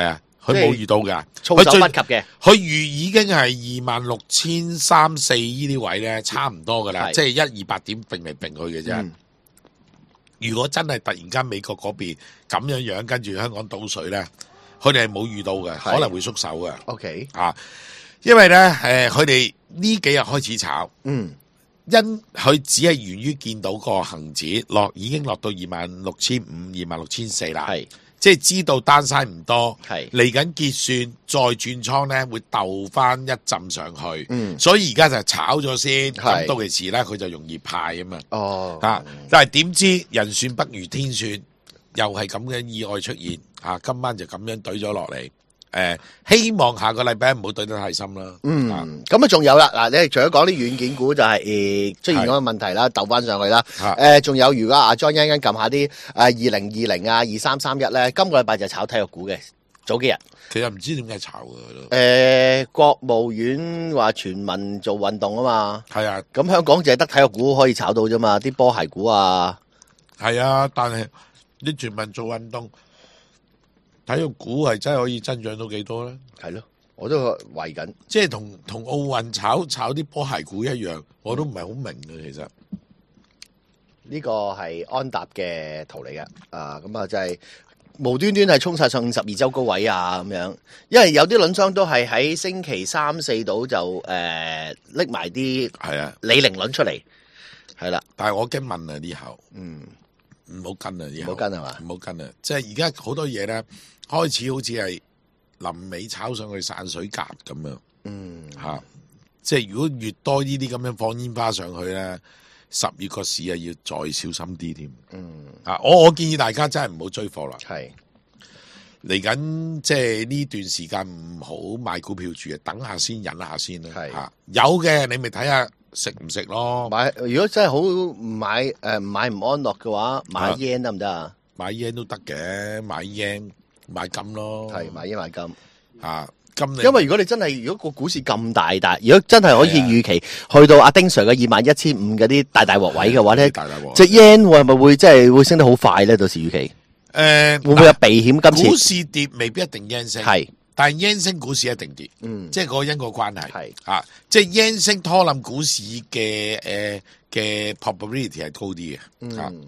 S2: 佢冇遇到㗎，
S4: 措手
S2: 佢最
S4: 不及嘅。
S2: 佢預已經係二萬六千三四呢啲位咧，差唔多㗎啦，
S4: 係
S2: 即係一二八點並嚟並去嘅啫。
S4: 嗯
S2: 如果真係突然間美國嗰邊咁樣樣跟住香港倒水咧，佢哋係冇遇到嘅，
S4: 係
S2: 可能會縮手嘅。
S4: OK，
S2: 啊，因為咧誒，佢哋呢幾日開始炒，
S4: 嗯
S2: 因佢只係源於見到個恒指落已經落到二萬六千五、二萬六千四啦，
S4: 係
S2: 即係知道單晒唔多，
S4: 係
S2: 嚟緊結算再轉倉咧會鬥翻一浸上去，
S4: 嗯
S2: 所以而家就炒咗先，
S4: 係
S2: 咁到期時咧佢就容易派啊嘛。
S4: 哦
S2: 啊！但係點知人算不如天算，又係咁嘅意外出現啊！今晚就咁樣懟咗落嚟，誒、希望下個禮拜唔好懟得太深啦。啊
S4: 嗯，咁啊仲有啦，嗱，你除咗講啲軟件股就係、誒出現嗰個問題啦，鬥翻上去啦。
S2: 啊
S4: 誒，仲有如果阿 John 一陣間撳下啲誒二零二零啊、二三三一咧，今個禮拜就炒體育股嘅，早幾日。
S2: 其實唔知點解炒嘅都
S4: 誒、國務院話全民做運動啊嘛，
S2: 係啊
S4: 咁香港淨係得體育股可以炒到啫嘛，啲波鞋股啊，
S2: 係啊，但係你全民做運動，體育股係真係可以增長到幾多咧？
S4: 係咯，我都為緊。
S2: 即係同同奧運炒炒啲波鞋股一樣，我都唔係好明嘅其實。
S4: 呢個係安踏嘅圖嚟嘅，啊，咁啊就係無端端係衝晒上五十二周高位啊咁樣，因為有啲輪商都係喺星期三四度就誒拎埋啲
S2: 係啊，
S4: 李寧輪出嚟，係啦，
S2: 但係我驚問啊呢後。
S4: 嗯，
S2: 唔好跟啊！以
S4: 唔
S2: 後
S4: 好跟係嘛
S2: 唔好跟啊！即係而家好多嘢咧，開始好似係臨尾炒上去散水鴿咁樣
S4: 嗯，
S2: 嚇、即係如果越多呢啲咁樣放煙花上去咧，十月個市啊要再小心啲添。
S4: 嗯，
S2: 啊，我我建議大家真係唔好追貨啦。
S4: 係，
S2: 嚟緊即係呢段時間唔好買股票住啊，等下先，忍下先啦。
S4: 係
S2: 嚇、有嘅你咪睇下食唔食咯。
S4: 買如果真係好唔買誒唔買唔安樂嘅話，買
S2: 啊
S4: yen 得唔得啊？
S2: 買 yen 都得嘅，買 yen 買金咯。
S4: 係買 yen 買金。
S2: 啊，金你
S4: 因為如果你真係如果個股市咁大大，如果真係可以預期去到阿丁 Sir 嘅二萬一千五嗰啲大大鑊位嘅話咧，
S2: 大大鑊
S4: 隻 yen 係咪會即係會升得好快咧？到時預期
S2: 誒
S4: 會唔會有避險今
S2: 股
S4: 次？
S2: 市跌未必一定 yen 升，
S4: 係，
S2: 但係 yen 升股市一定跌，
S4: 嗯，
S2: 即係個因果關係
S4: 係
S2: 啊，即係 yen 升拖冧股市嘅誒嘅 probability 係高啲嘅，啊
S4: 嗯。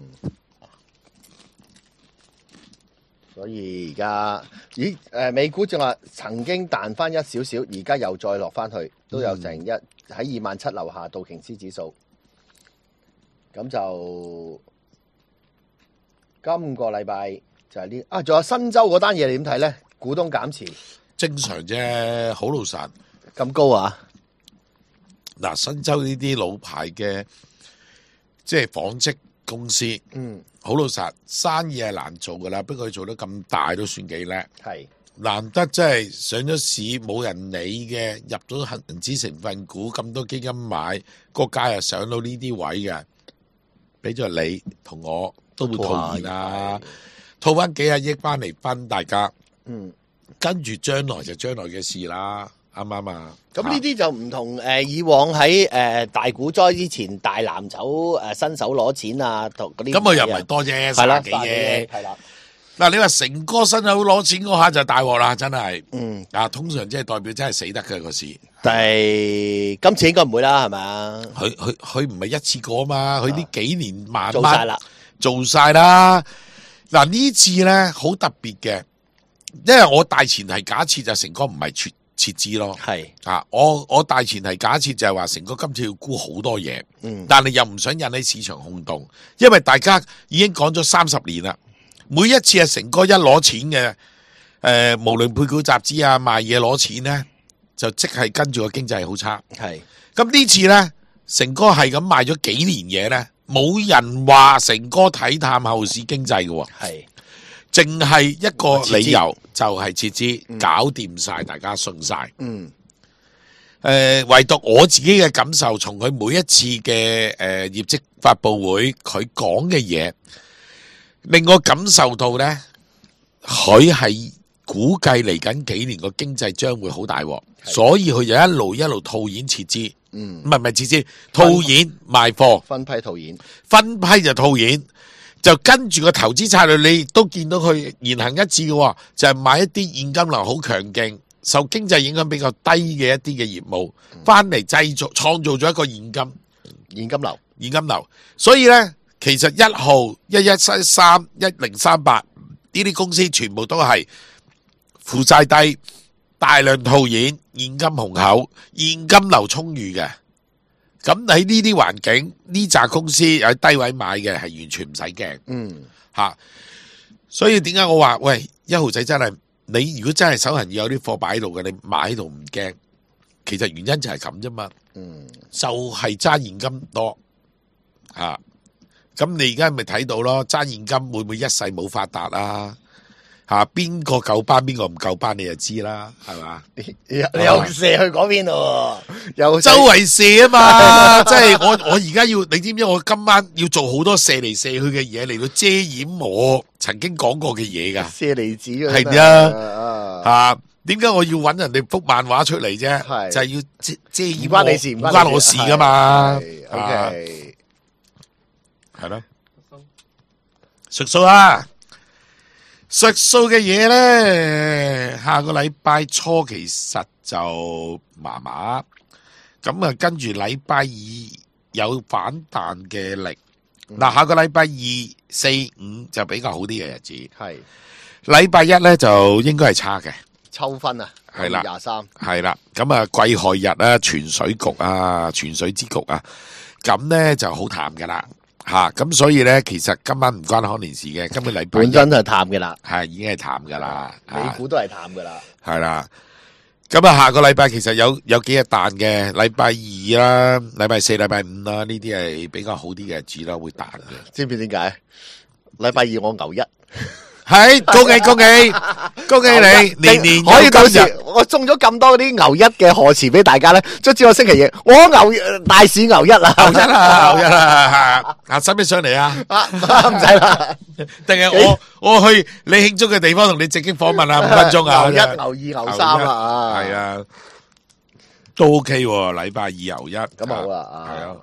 S4: 所以而家咦誒美股正話曾經彈翻一少少，而家又再落翻去，都有成一喺二萬七樓下道瓊斯指數。咁就今個禮拜就係呢啊，仲有新州嗰單嘢你點睇咧？股東減持
S2: 正常啫，好老實。
S4: 咁高啊？
S2: 嗱，新州呢啲老牌嘅即係紡織公司，
S4: 嗯，
S2: 好老實，生意係難做噶啦，不過佢做得咁大都算幾叻。
S4: 係
S2: 難得真係上咗市冇人理嘅，入咗恒指成分股咁多基金買，個價又上到呢啲位嘅，俾咗你同我都會套現啊，套翻幾廿億翻嚟分大家，
S4: 嗯。
S2: 跟住將來就將來嘅事啦，啱唔啱啊？
S4: 咁呢啲就唔同誒、呃、以往喺誒、呃、大股災之前大藍籌誒、呃、新手攞錢啊，同嗰啲
S2: 咁我又唔係多啫，
S4: 係啦，
S2: 卅幾億。
S4: 係啦，
S2: 嗱，你話成哥新手攞錢嗰下就大鑊啦，真係。
S4: 嗯，
S2: 啊，通常即係代表真係死得嘅個市。
S4: 但係今次應該唔會啦，係咪啊？
S2: 佢佢佢唔係一次過啊嘛，佢呢幾年慢慢
S4: 做晒啦，
S2: 做晒啦。嗱呢次咧好特別嘅，因為我大前提假設就成哥唔係撤撤資咯。
S4: 係，
S2: 啊，我我大前提假設就係話成哥今次要沽好多嘢，
S4: 嗯，
S2: 但係又唔想引起市場轟動，因為大家已經講咗三十年啦。每一次係成哥一攞錢嘅，誒、呃，無論配股集資啊賣嘢攞錢咧，就即係跟住個經濟好差。
S4: 係，
S2: 咁呢次咧，成哥係咁賣咗幾年嘢咧，冇人話成哥睇淡後市經濟嘅喎，
S4: 係，
S2: 淨係一個理由就係撤資，
S4: 嗯
S2: 搞掂晒，大家信晒。
S4: 嗯，
S2: 誒、呃，唯獨我自己嘅感受，從佢每一次嘅誒、呃、業績發佈會，佢講嘅嘢，令我感受到咧，佢係估計嚟緊幾年個經濟將會好大鑊，所以佢就一路一路套現撤資，
S4: 嗯
S2: 唔，係唔係撤資，套現賣貨，
S4: 分批套現，
S2: 分批就套現， 就跟住個投資策略，你亦都見到佢言行一致嘅喎，就係買一啲現金流好強勁、受經濟影響比較低嘅一啲嘅業務，翻嚟製造創造咗一個現金
S4: 現金流。
S2: 現金流。所以呢，其實一號、一一七三、一零三八呢啲公司全部都係負債低、大量套現、現金雄厚、現金流充裕嘅。咁喺呢啲環境，呢扎公司喺低位買嘅係完全唔使驚。
S4: 嗯，
S2: 吓，所以點解我話喂，一號仔真係你如果真係手痕要有啲貨擺喺度嘅，你買喺度唔驚。其實原因就係咁啫嘛。
S4: 嗯，
S2: 就係揸現金多吓。咁你而家咪睇到咯，揸現金會唔會一世冇發達啊？吓，邊個夠班邊個唔夠班你就知啦，係嘛？
S4: 你你又射去嗰邊咯，又
S2: 周圍射啊嘛，即係我我而家要，你知唔知我今晚要做好多射嚟射去嘅嘢嚟到遮掩我曾經講過嘅嘢噶，
S4: 射離子㗎
S2: 係啊，吓，點解我要揾人哋幅漫畫出嚟啫？
S4: 係
S2: 就係要遮遮掩
S4: 唔關你事，
S2: 唔關我事噶嘛
S4: ，O K，
S2: 係咯，食數啊！食數嘅嘢咧，下個禮拜初其實就麻麻，咁啊跟住禮拜二有反彈嘅力，嗱、嗯、下個禮拜二、四、五就比較好啲嘅日子，
S4: 係
S2: 禮拜一咧就應該係差嘅，
S4: 抽分啊，
S2: 係啦，
S4: 廿三，
S2: 係啦，咁啊癸亥日啊，全水局啊，全水之局啊，咁咧就好淡噶啦。吓，咁所以咧，其實今晚唔關康年事嘅，今日禮拜
S4: 本身係淡嘅啦，
S2: 係已經係淡噶啦，
S4: 美股都係淡噶啦，
S2: 係啦。咁啊，下個禮拜其實有有幾日彈嘅，禮拜二啦、禮拜四、禮拜五啦，呢啲係比較好啲嘅日子啦，會彈嘅。
S4: 知唔知點解？禮拜二我牛一。
S2: 係，恭喜恭喜恭喜你，年年
S4: 可以到時
S2: 有今日
S4: 我送咗咁多啲牛一嘅賀詞俾大家咧，卒之我星期二我牛大市牛一啦，
S2: 牛一啦，牛一啦，啊，使唔使上嚟啊？
S4: 啊唔使啦，
S2: 定係我我去你慶祝嘅地方同你直擊訪問啊？五分鐘啊？
S4: 牛一、牛二、牛三啦，啊，
S2: 係啊，都 OK 喎，禮拜二牛一，
S4: 咁好啦，
S2: 係啊。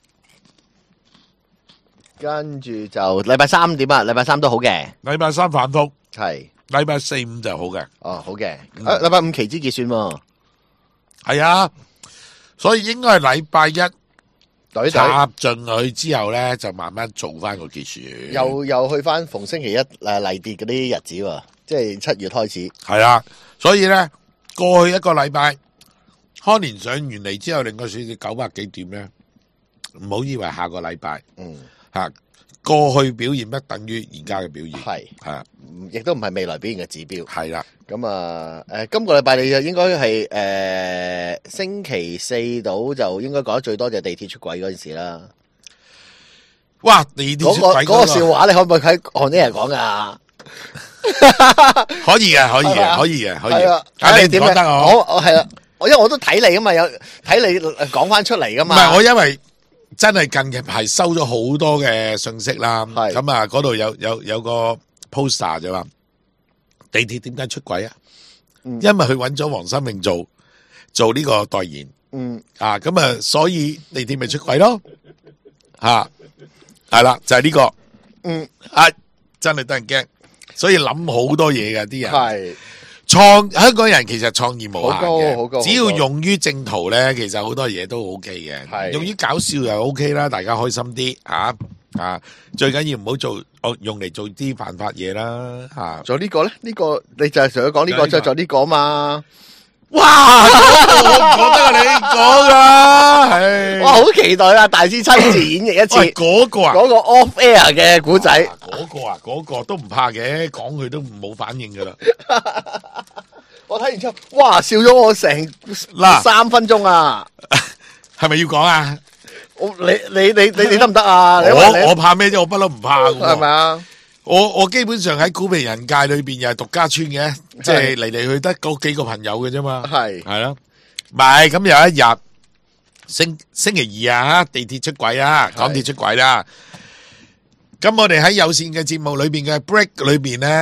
S4: 跟住就禮拜三點啊？禮拜三都好嘅，
S2: 禮拜三反覆，
S4: 係
S2: 禮拜四五就好嘅。
S4: 哦，好嘅。誒，禮拜五期指結算喎，
S2: 係啊，所以應該係禮拜一
S4: 隊隊
S2: 插進去之後咧，就慢慢做翻個結算。
S4: 又又去翻逢星期一誒例跌嗰啲日子喎，即係七月開始。
S2: 係啊，所以咧過去一個禮拜，康年上完嚟之後，令個市跌九百幾點咧，唔好以為下個禮拜。
S4: 嗯。
S2: 吓，過去表現不等於而家嘅表現，
S4: 係
S2: 係啊，
S4: 亦都唔係未來表現嘅指標。
S2: 係啦，
S4: 咁啊，誒，今個禮拜你就應該係誒星期四到就應該講得最多就係地鐵出軌嗰陣時啦。
S2: 哇！地鐵
S4: 嗰個
S2: 出軌
S4: 嗰個笑話，你可唔可以喺on air講噶？
S2: 可以嘅，可以嘅，可以嘅，可以嘅。啊，你點
S4: 講
S2: 得我？
S4: 我我係啦，我因為我都睇你噶嘛，有睇你講翻出嚟噶嘛。
S2: 唔係我因為。真係近期係收咗好多嘅信息啦，咁啊嗰度有有有個 poster 就話地鐵點解出軌啊？嗯、因為佢揾咗黃心穎做做呢個代言，嗯啊咁啊，所以地鐵咪出軌咯，吓係啦，就係、是、呢、這個，嗯啊真係得人驚，所以諗好多嘢㗎啲人。係。創香港人其實創意無限嘅，只要用於正途咧，其實好多嘢都 O K 嘅。用於搞笑又 O K 啦，大家開心啲吓啊！最緊要唔好做，我用嚟做啲犯法嘢啦吓。
S4: 做呢個咧？呢個你就係想講呢個，就做呢個嘛？
S2: 哇！我唔講得啊，你講啊，係
S4: 哇，好期待啊！大師親自演繹一次
S2: 嗰個啊，
S4: 嗰個 off air 嘅古仔，
S2: 嗰個啊，嗰個都唔怕嘅，講佢都冇反應噶啦。
S4: 我睇完之後，哇，笑咗我成嗱三分鐘啊！
S2: 係咪要講啊？
S4: 我你你你你你得唔得啊？
S2: 我我怕咩啫？我不嬲唔怕嘅，
S4: 係咪啊？
S2: 我我基本上喺股評人界裏邊又係獨家村嘅，即係嚟嚟去得嗰幾個朋友嘅啫嘛。係係咯，唔係咁有一日星星期二啊，地鐵出軌啊，港鐵出軌啦。咁我哋喺有線嘅節目裏邊嘅 break 裏邊咧，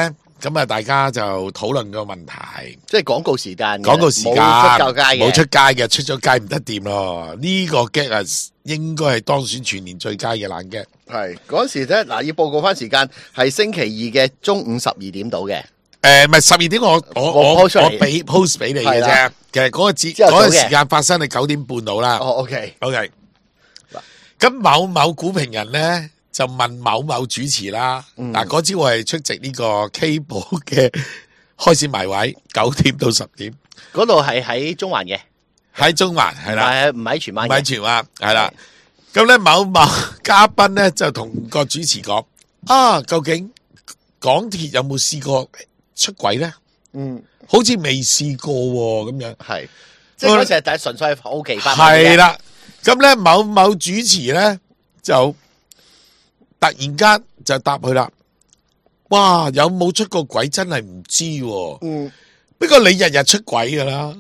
S2: 咁啊，大家就討論個問題。
S4: 即係廣告時間嘅，
S2: 廣告時間
S4: 冇出街嘅，
S2: 冇出街嘅，出咗街唔得掂咯。呢、個 get 啊，應該係當選全年最佳嘅爛 get。
S4: 係嗰時咧，嗱要報告翻時間係星期二嘅中午十二點到嘅。
S2: 誒，唔係十二點我，我我
S4: 我
S2: 我
S4: post 出嚟
S2: 我俾 post 俾你嘅
S4: 係啦
S2: 啫。其實嗰個節
S4: 朝頭早嘅
S2: 嗰個時間發生係九點半到啦。
S4: 哦，OK，
S2: OK。咁某某股評人咧就問某某主持啦。
S4: 嗯
S2: 嗱，嗰朝我係出席呢個 K 寶嘅開始埋位，九點到十點
S4: 嗰度係喺中環嘅，
S2: 喺中環係啦。
S4: 係唔喺荃灣
S2: 唔係
S4: 嘅。
S2: 全話係啦，咁咧某某嘉賓咧就同個主持講啊，究竟港鐵有冇試過出軌咧？
S4: 嗯，
S2: 好似未試過喎，咁樣
S4: 係，即係嗰時係第純粹係好奇法。
S2: 係，啦。咁咧某某主持咧就突然間就答佢啦，哇，有冇出過軌真係唔知喎。
S4: 嗯，
S2: 不過你日日出軌噶啦。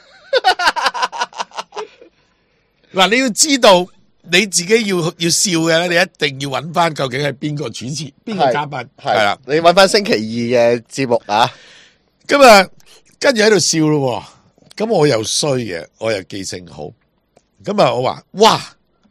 S2: 嗱，你要知道你自己要要笑嘅咧，你一定要揾翻究竟係邊個主持、邊個嘉賓，係啦。
S4: 你揾翻星期二嘅節目啊，
S2: 咁啊，跟住喺度笑咯喎，咁我又衰嘅，我又記性好，咁啊，我話哇，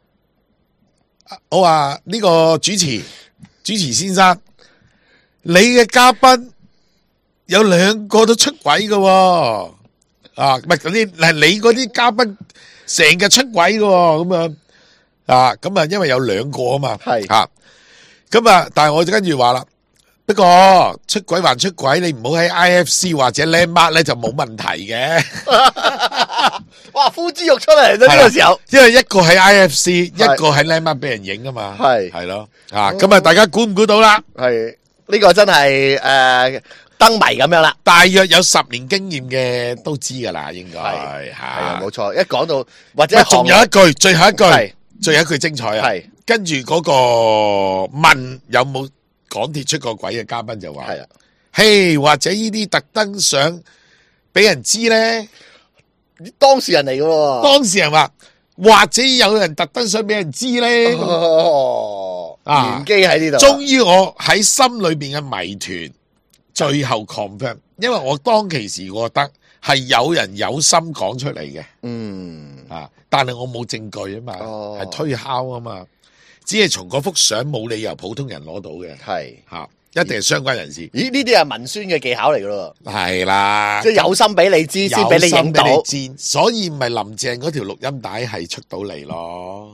S2: 我話呢個主持主持先生，你嘅嘉賓有兩個都出軌嘅喎，啊，唔係嗰啲係你嗰啲嘉賓成日出軌嘅喎，咁樣啊，咁啊，因為有兩個啊嘛，
S4: 係
S2: 吓，咁啊，但係我就跟住話啦。不過出軌還出軌，你唔好喺 I F C 或者 Landmark 咧就冇問題嘅。
S4: 哇，呼之欲出嚟咗呢個時候，
S2: 因為一個喺 I F C，一個喺 Landmark 俾人影啊嘛。
S4: 係
S2: 係咯，啊，咁啊，大家估唔估到啦？
S4: 係呢個真係誒燈謎咁樣啦。
S2: 大約有十年經驗嘅都知噶啦，應該
S4: 係
S2: 吓。
S4: 係啊，冇錯。一講到或者
S2: 喂，仲有一句，最後一句
S4: 係，
S2: 最後一句精彩啊！
S4: 係
S2: 跟住嗰個問有冇港鐵出過軌嘅嘉賓就話：
S4: 係啊，
S2: 嘿，或者呢啲特登想俾人知咧。
S4: 當事人嚟嘅喎。
S2: 當事人話，或者有人特登想俾人知咧。
S4: 哦，
S2: 啊
S4: 玄機喺呢度。
S2: 終於我喺心裏邊嘅謎團最後 confirm，因為我當其時覺得係有人有心講出嚟嘅，
S4: 嗯，
S2: 啊，但係我冇證據啊嘛，
S4: 哦
S2: 係推敲啊嘛，只係從嗰幅相冇理由普通人攞到嘅，
S4: 係。
S2: 吓，一定係相關人士，
S4: 咦？呢啲係文宣嘅技巧嚟嘅咯，
S2: 係啦，
S4: 即係有心俾你知，先俾你影到。
S2: 有心俾你知，所以咪林鄭嗰條錄音帶係出到嚟咯，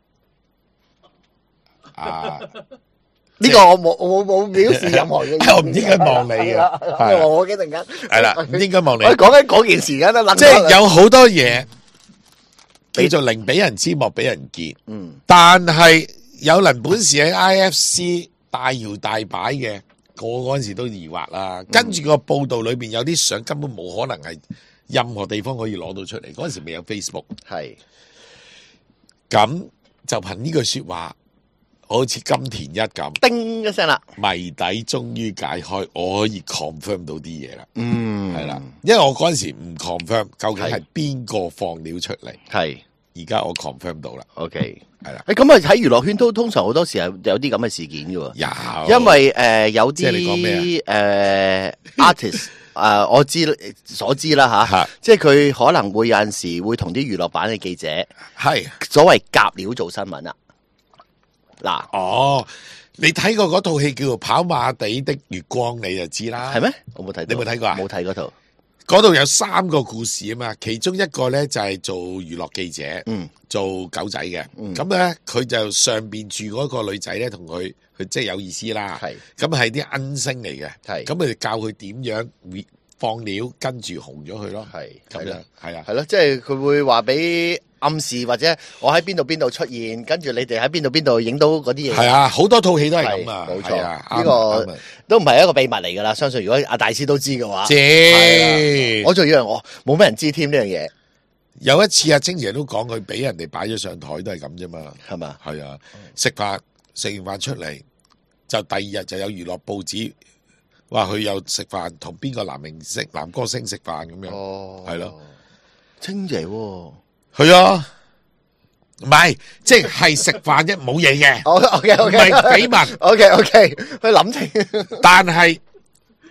S2: 啊。
S4: 呢個我冇我冇冇表示任何嘅意見，
S2: 我唔應該望你嘅係啦
S4: 我我幾陣間
S2: 係啦，唔應該望你
S4: 我。講緊嗰件事間啦，
S2: 即係有好多嘢叫做寧俾人知，莫俾人見。
S4: 嗯
S2: 但係有人本事喺 I F C 大搖大擺嘅，我嗰陣時都疑惑啦。跟住個報道裏邊有啲相根本冇可能係任何地方可以攞到出嚟。嗰陣時未有 Facebook，
S4: 係
S2: 咁就憑呢句說話，好似金田一咁，
S4: 叮一聲啦，
S2: 謎底終於解開，我可以 confirm 到啲嘢啦。
S4: 嗯
S2: 係啦，因為我嗰陣時唔 confirm 究竟係邊個放料出嚟，
S4: 係
S2: 而家我 confirm 到啦，
S4: OK。
S2: 係啦，
S4: 誒咁啊喺娛樂圈都通常好多時係有啲咁嘅事件嘅喎，
S2: 有，
S4: 因為誒有
S2: 即係你講
S4: 啲誒 artist 誒我知所知啦吓
S2: 嚇，
S4: 即係佢可能會有陣時會同啲娛樂版嘅記者
S2: 係
S4: 所謂夾料做新聞啦。嗱，
S2: 哦，你睇過嗰套戲叫做《跑馬地的月光》，你就知啦，
S4: 係咩？我冇睇到，
S2: 你冇睇過啊
S4: 冇睇嗰套。
S2: 嗰度有三個故事啊嘛，其中一個咧就係做娛樂記者，
S4: 嗯
S2: 做狗仔嘅，
S4: 嗯
S2: 咁咧佢就上邊住嗰個女仔咧，同佢佢即係有意思啦，
S4: 係
S2: 咁係啲恩星嚟嘅，
S4: 係
S2: 咁佢哋教佢點樣放料，跟住紅咗佢咯，
S4: 係
S2: 咁樣
S4: 係啦，
S2: 係啊，
S4: 係咯，即係佢會話俾暗示或者我喺邊度邊度出現，跟住你哋喺邊度邊度影到嗰啲嘢。
S2: 係啊，好多套戲都係咁啊，
S4: 係冇錯
S2: 係啊，
S4: 呢個
S2: 啱啱啊
S4: 都唔係一個秘密嚟㗎啦。相信如果阿大師都知嘅話，
S2: 知
S4: 係啊我仲以為我冇咩人知添呢樣嘢，
S2: 有一次阿晶爺都講佢俾人哋擺咗上台都係咁啫嘛，
S4: 係嘛？
S2: 係啊，食飯食完飯出嚟，就第二日就有娛樂報紙話佢有食飯同邊個男明星、男歌星食飯咁樣，
S4: 哦，
S2: 係咯，
S4: 清爺喎。
S2: 係啊，唔係即係食飯啫，冇嘢嘅，
S4: O K O K
S2: 唔係緋聞，
S4: O K O K，去諗清。
S2: 但係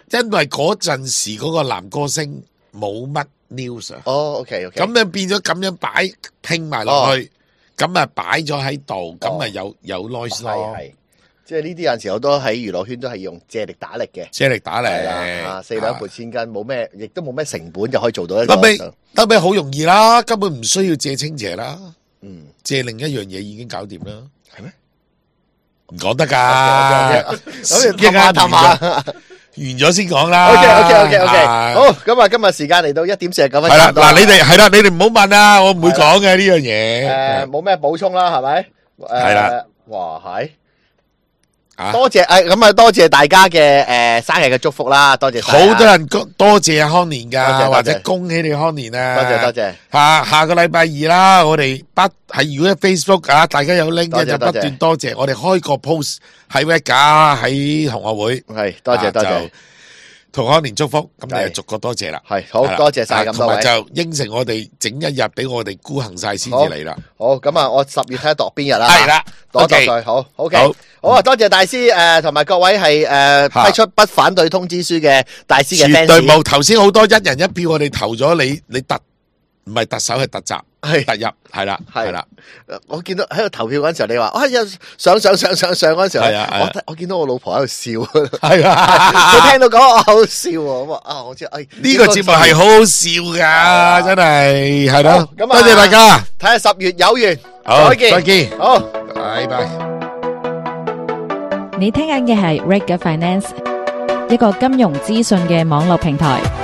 S2: 因為嗰陣時嗰個男歌星冇乜 news 啊，
S4: 哦，OK OK，
S2: 咁樣變咗咁樣擺拼埋落去，咁啊擺咗喺度，咁啊有有 noise 咯，
S4: 係。即係呢啲有陣時好多喺娛樂圈都係用借力打力嘅，
S2: 借力打
S4: 係啦，
S2: 嚟，
S4: 啊四兩撥千斤，冇咩，亦都冇咩成本就可以做到一個
S2: 得。尾得尾好容易啦，根本唔需要借清邪啦，
S4: 嗯，
S2: 借另一樣嘢已經搞掂啦，
S4: 係咩？
S2: 唔講得㗎，
S4: 咁氹下氹下。
S2: 完咗先講啦。
S4: OK OK OK OK，
S2: 啊
S4: 好，咁啊，今日時間嚟到一點四十九分，
S2: 係啦，
S4: 差唔多
S2: 嗱，你哋係啦，你哋唔好問啊，我唔會講嘅呢樣嘢。
S4: 誒冇咩補充啦，係咪？
S2: 係啦，
S4: 哇係。
S2: 啊
S4: 多謝誒，咁啊多謝大家嘅誒生日嘅祝福啦，多謝晒啊
S2: 好多人多多謝阿康年
S4: 多謝多謝
S2: 噶，或者恭喜你康年啊！
S4: 多謝多謝，
S2: 下下個禮拜二啦，我哋不係如果喺 Facebook 啊，大家有 link 嘅就不
S4: 多謝多謝
S2: 斷多謝，我哋開個 post 喺 Vega 喺同學會，
S4: 係多謝多謝
S2: 啊就，同康年祝福，咁你
S4: 係
S2: 就逐個多謝啦。
S4: 係好
S2: 係啦
S4: 多謝晒咁多位
S2: 啊同埋就應承我哋整一日俾我哋孤行晒先至嚟啦。
S4: 好咁啊，我十月睇下度邊日啦，
S2: 係啦
S4: 多謝
S2: OK
S4: 佢，好 OK，
S2: 好
S4: 好啊，多謝大師誒，同埋各位係誒
S2: 嚇
S4: 批出不反對通知書嘅大師嘅
S2: 絕對
S4: fans，
S2: 冇，頭先好多一人一票，我哋投咗你，你特唔係特首係特襲，
S4: 係
S2: 特入係啦，
S4: 係
S2: 係啦。
S4: 我見到喺度投票嗰陣時候，你話啊有上上上上上嗰陣時候，
S2: 係啊係啊
S4: 我我見到我老婆喺度笑，
S2: 係啊，
S4: 佢聽到講我好笑喎，咁啊啊，我知，哎
S2: 呢個節目係好好笑噶，真係係咯
S4: 好，咁啊
S2: 多謝大家，
S4: 睇下十月有緣，
S2: 好
S4: 再見，
S2: 再見
S4: 好。
S2: 拜拜。
S6: 你聽緊嘅係 Reg Finance，一個金融資訊嘅網絡平台。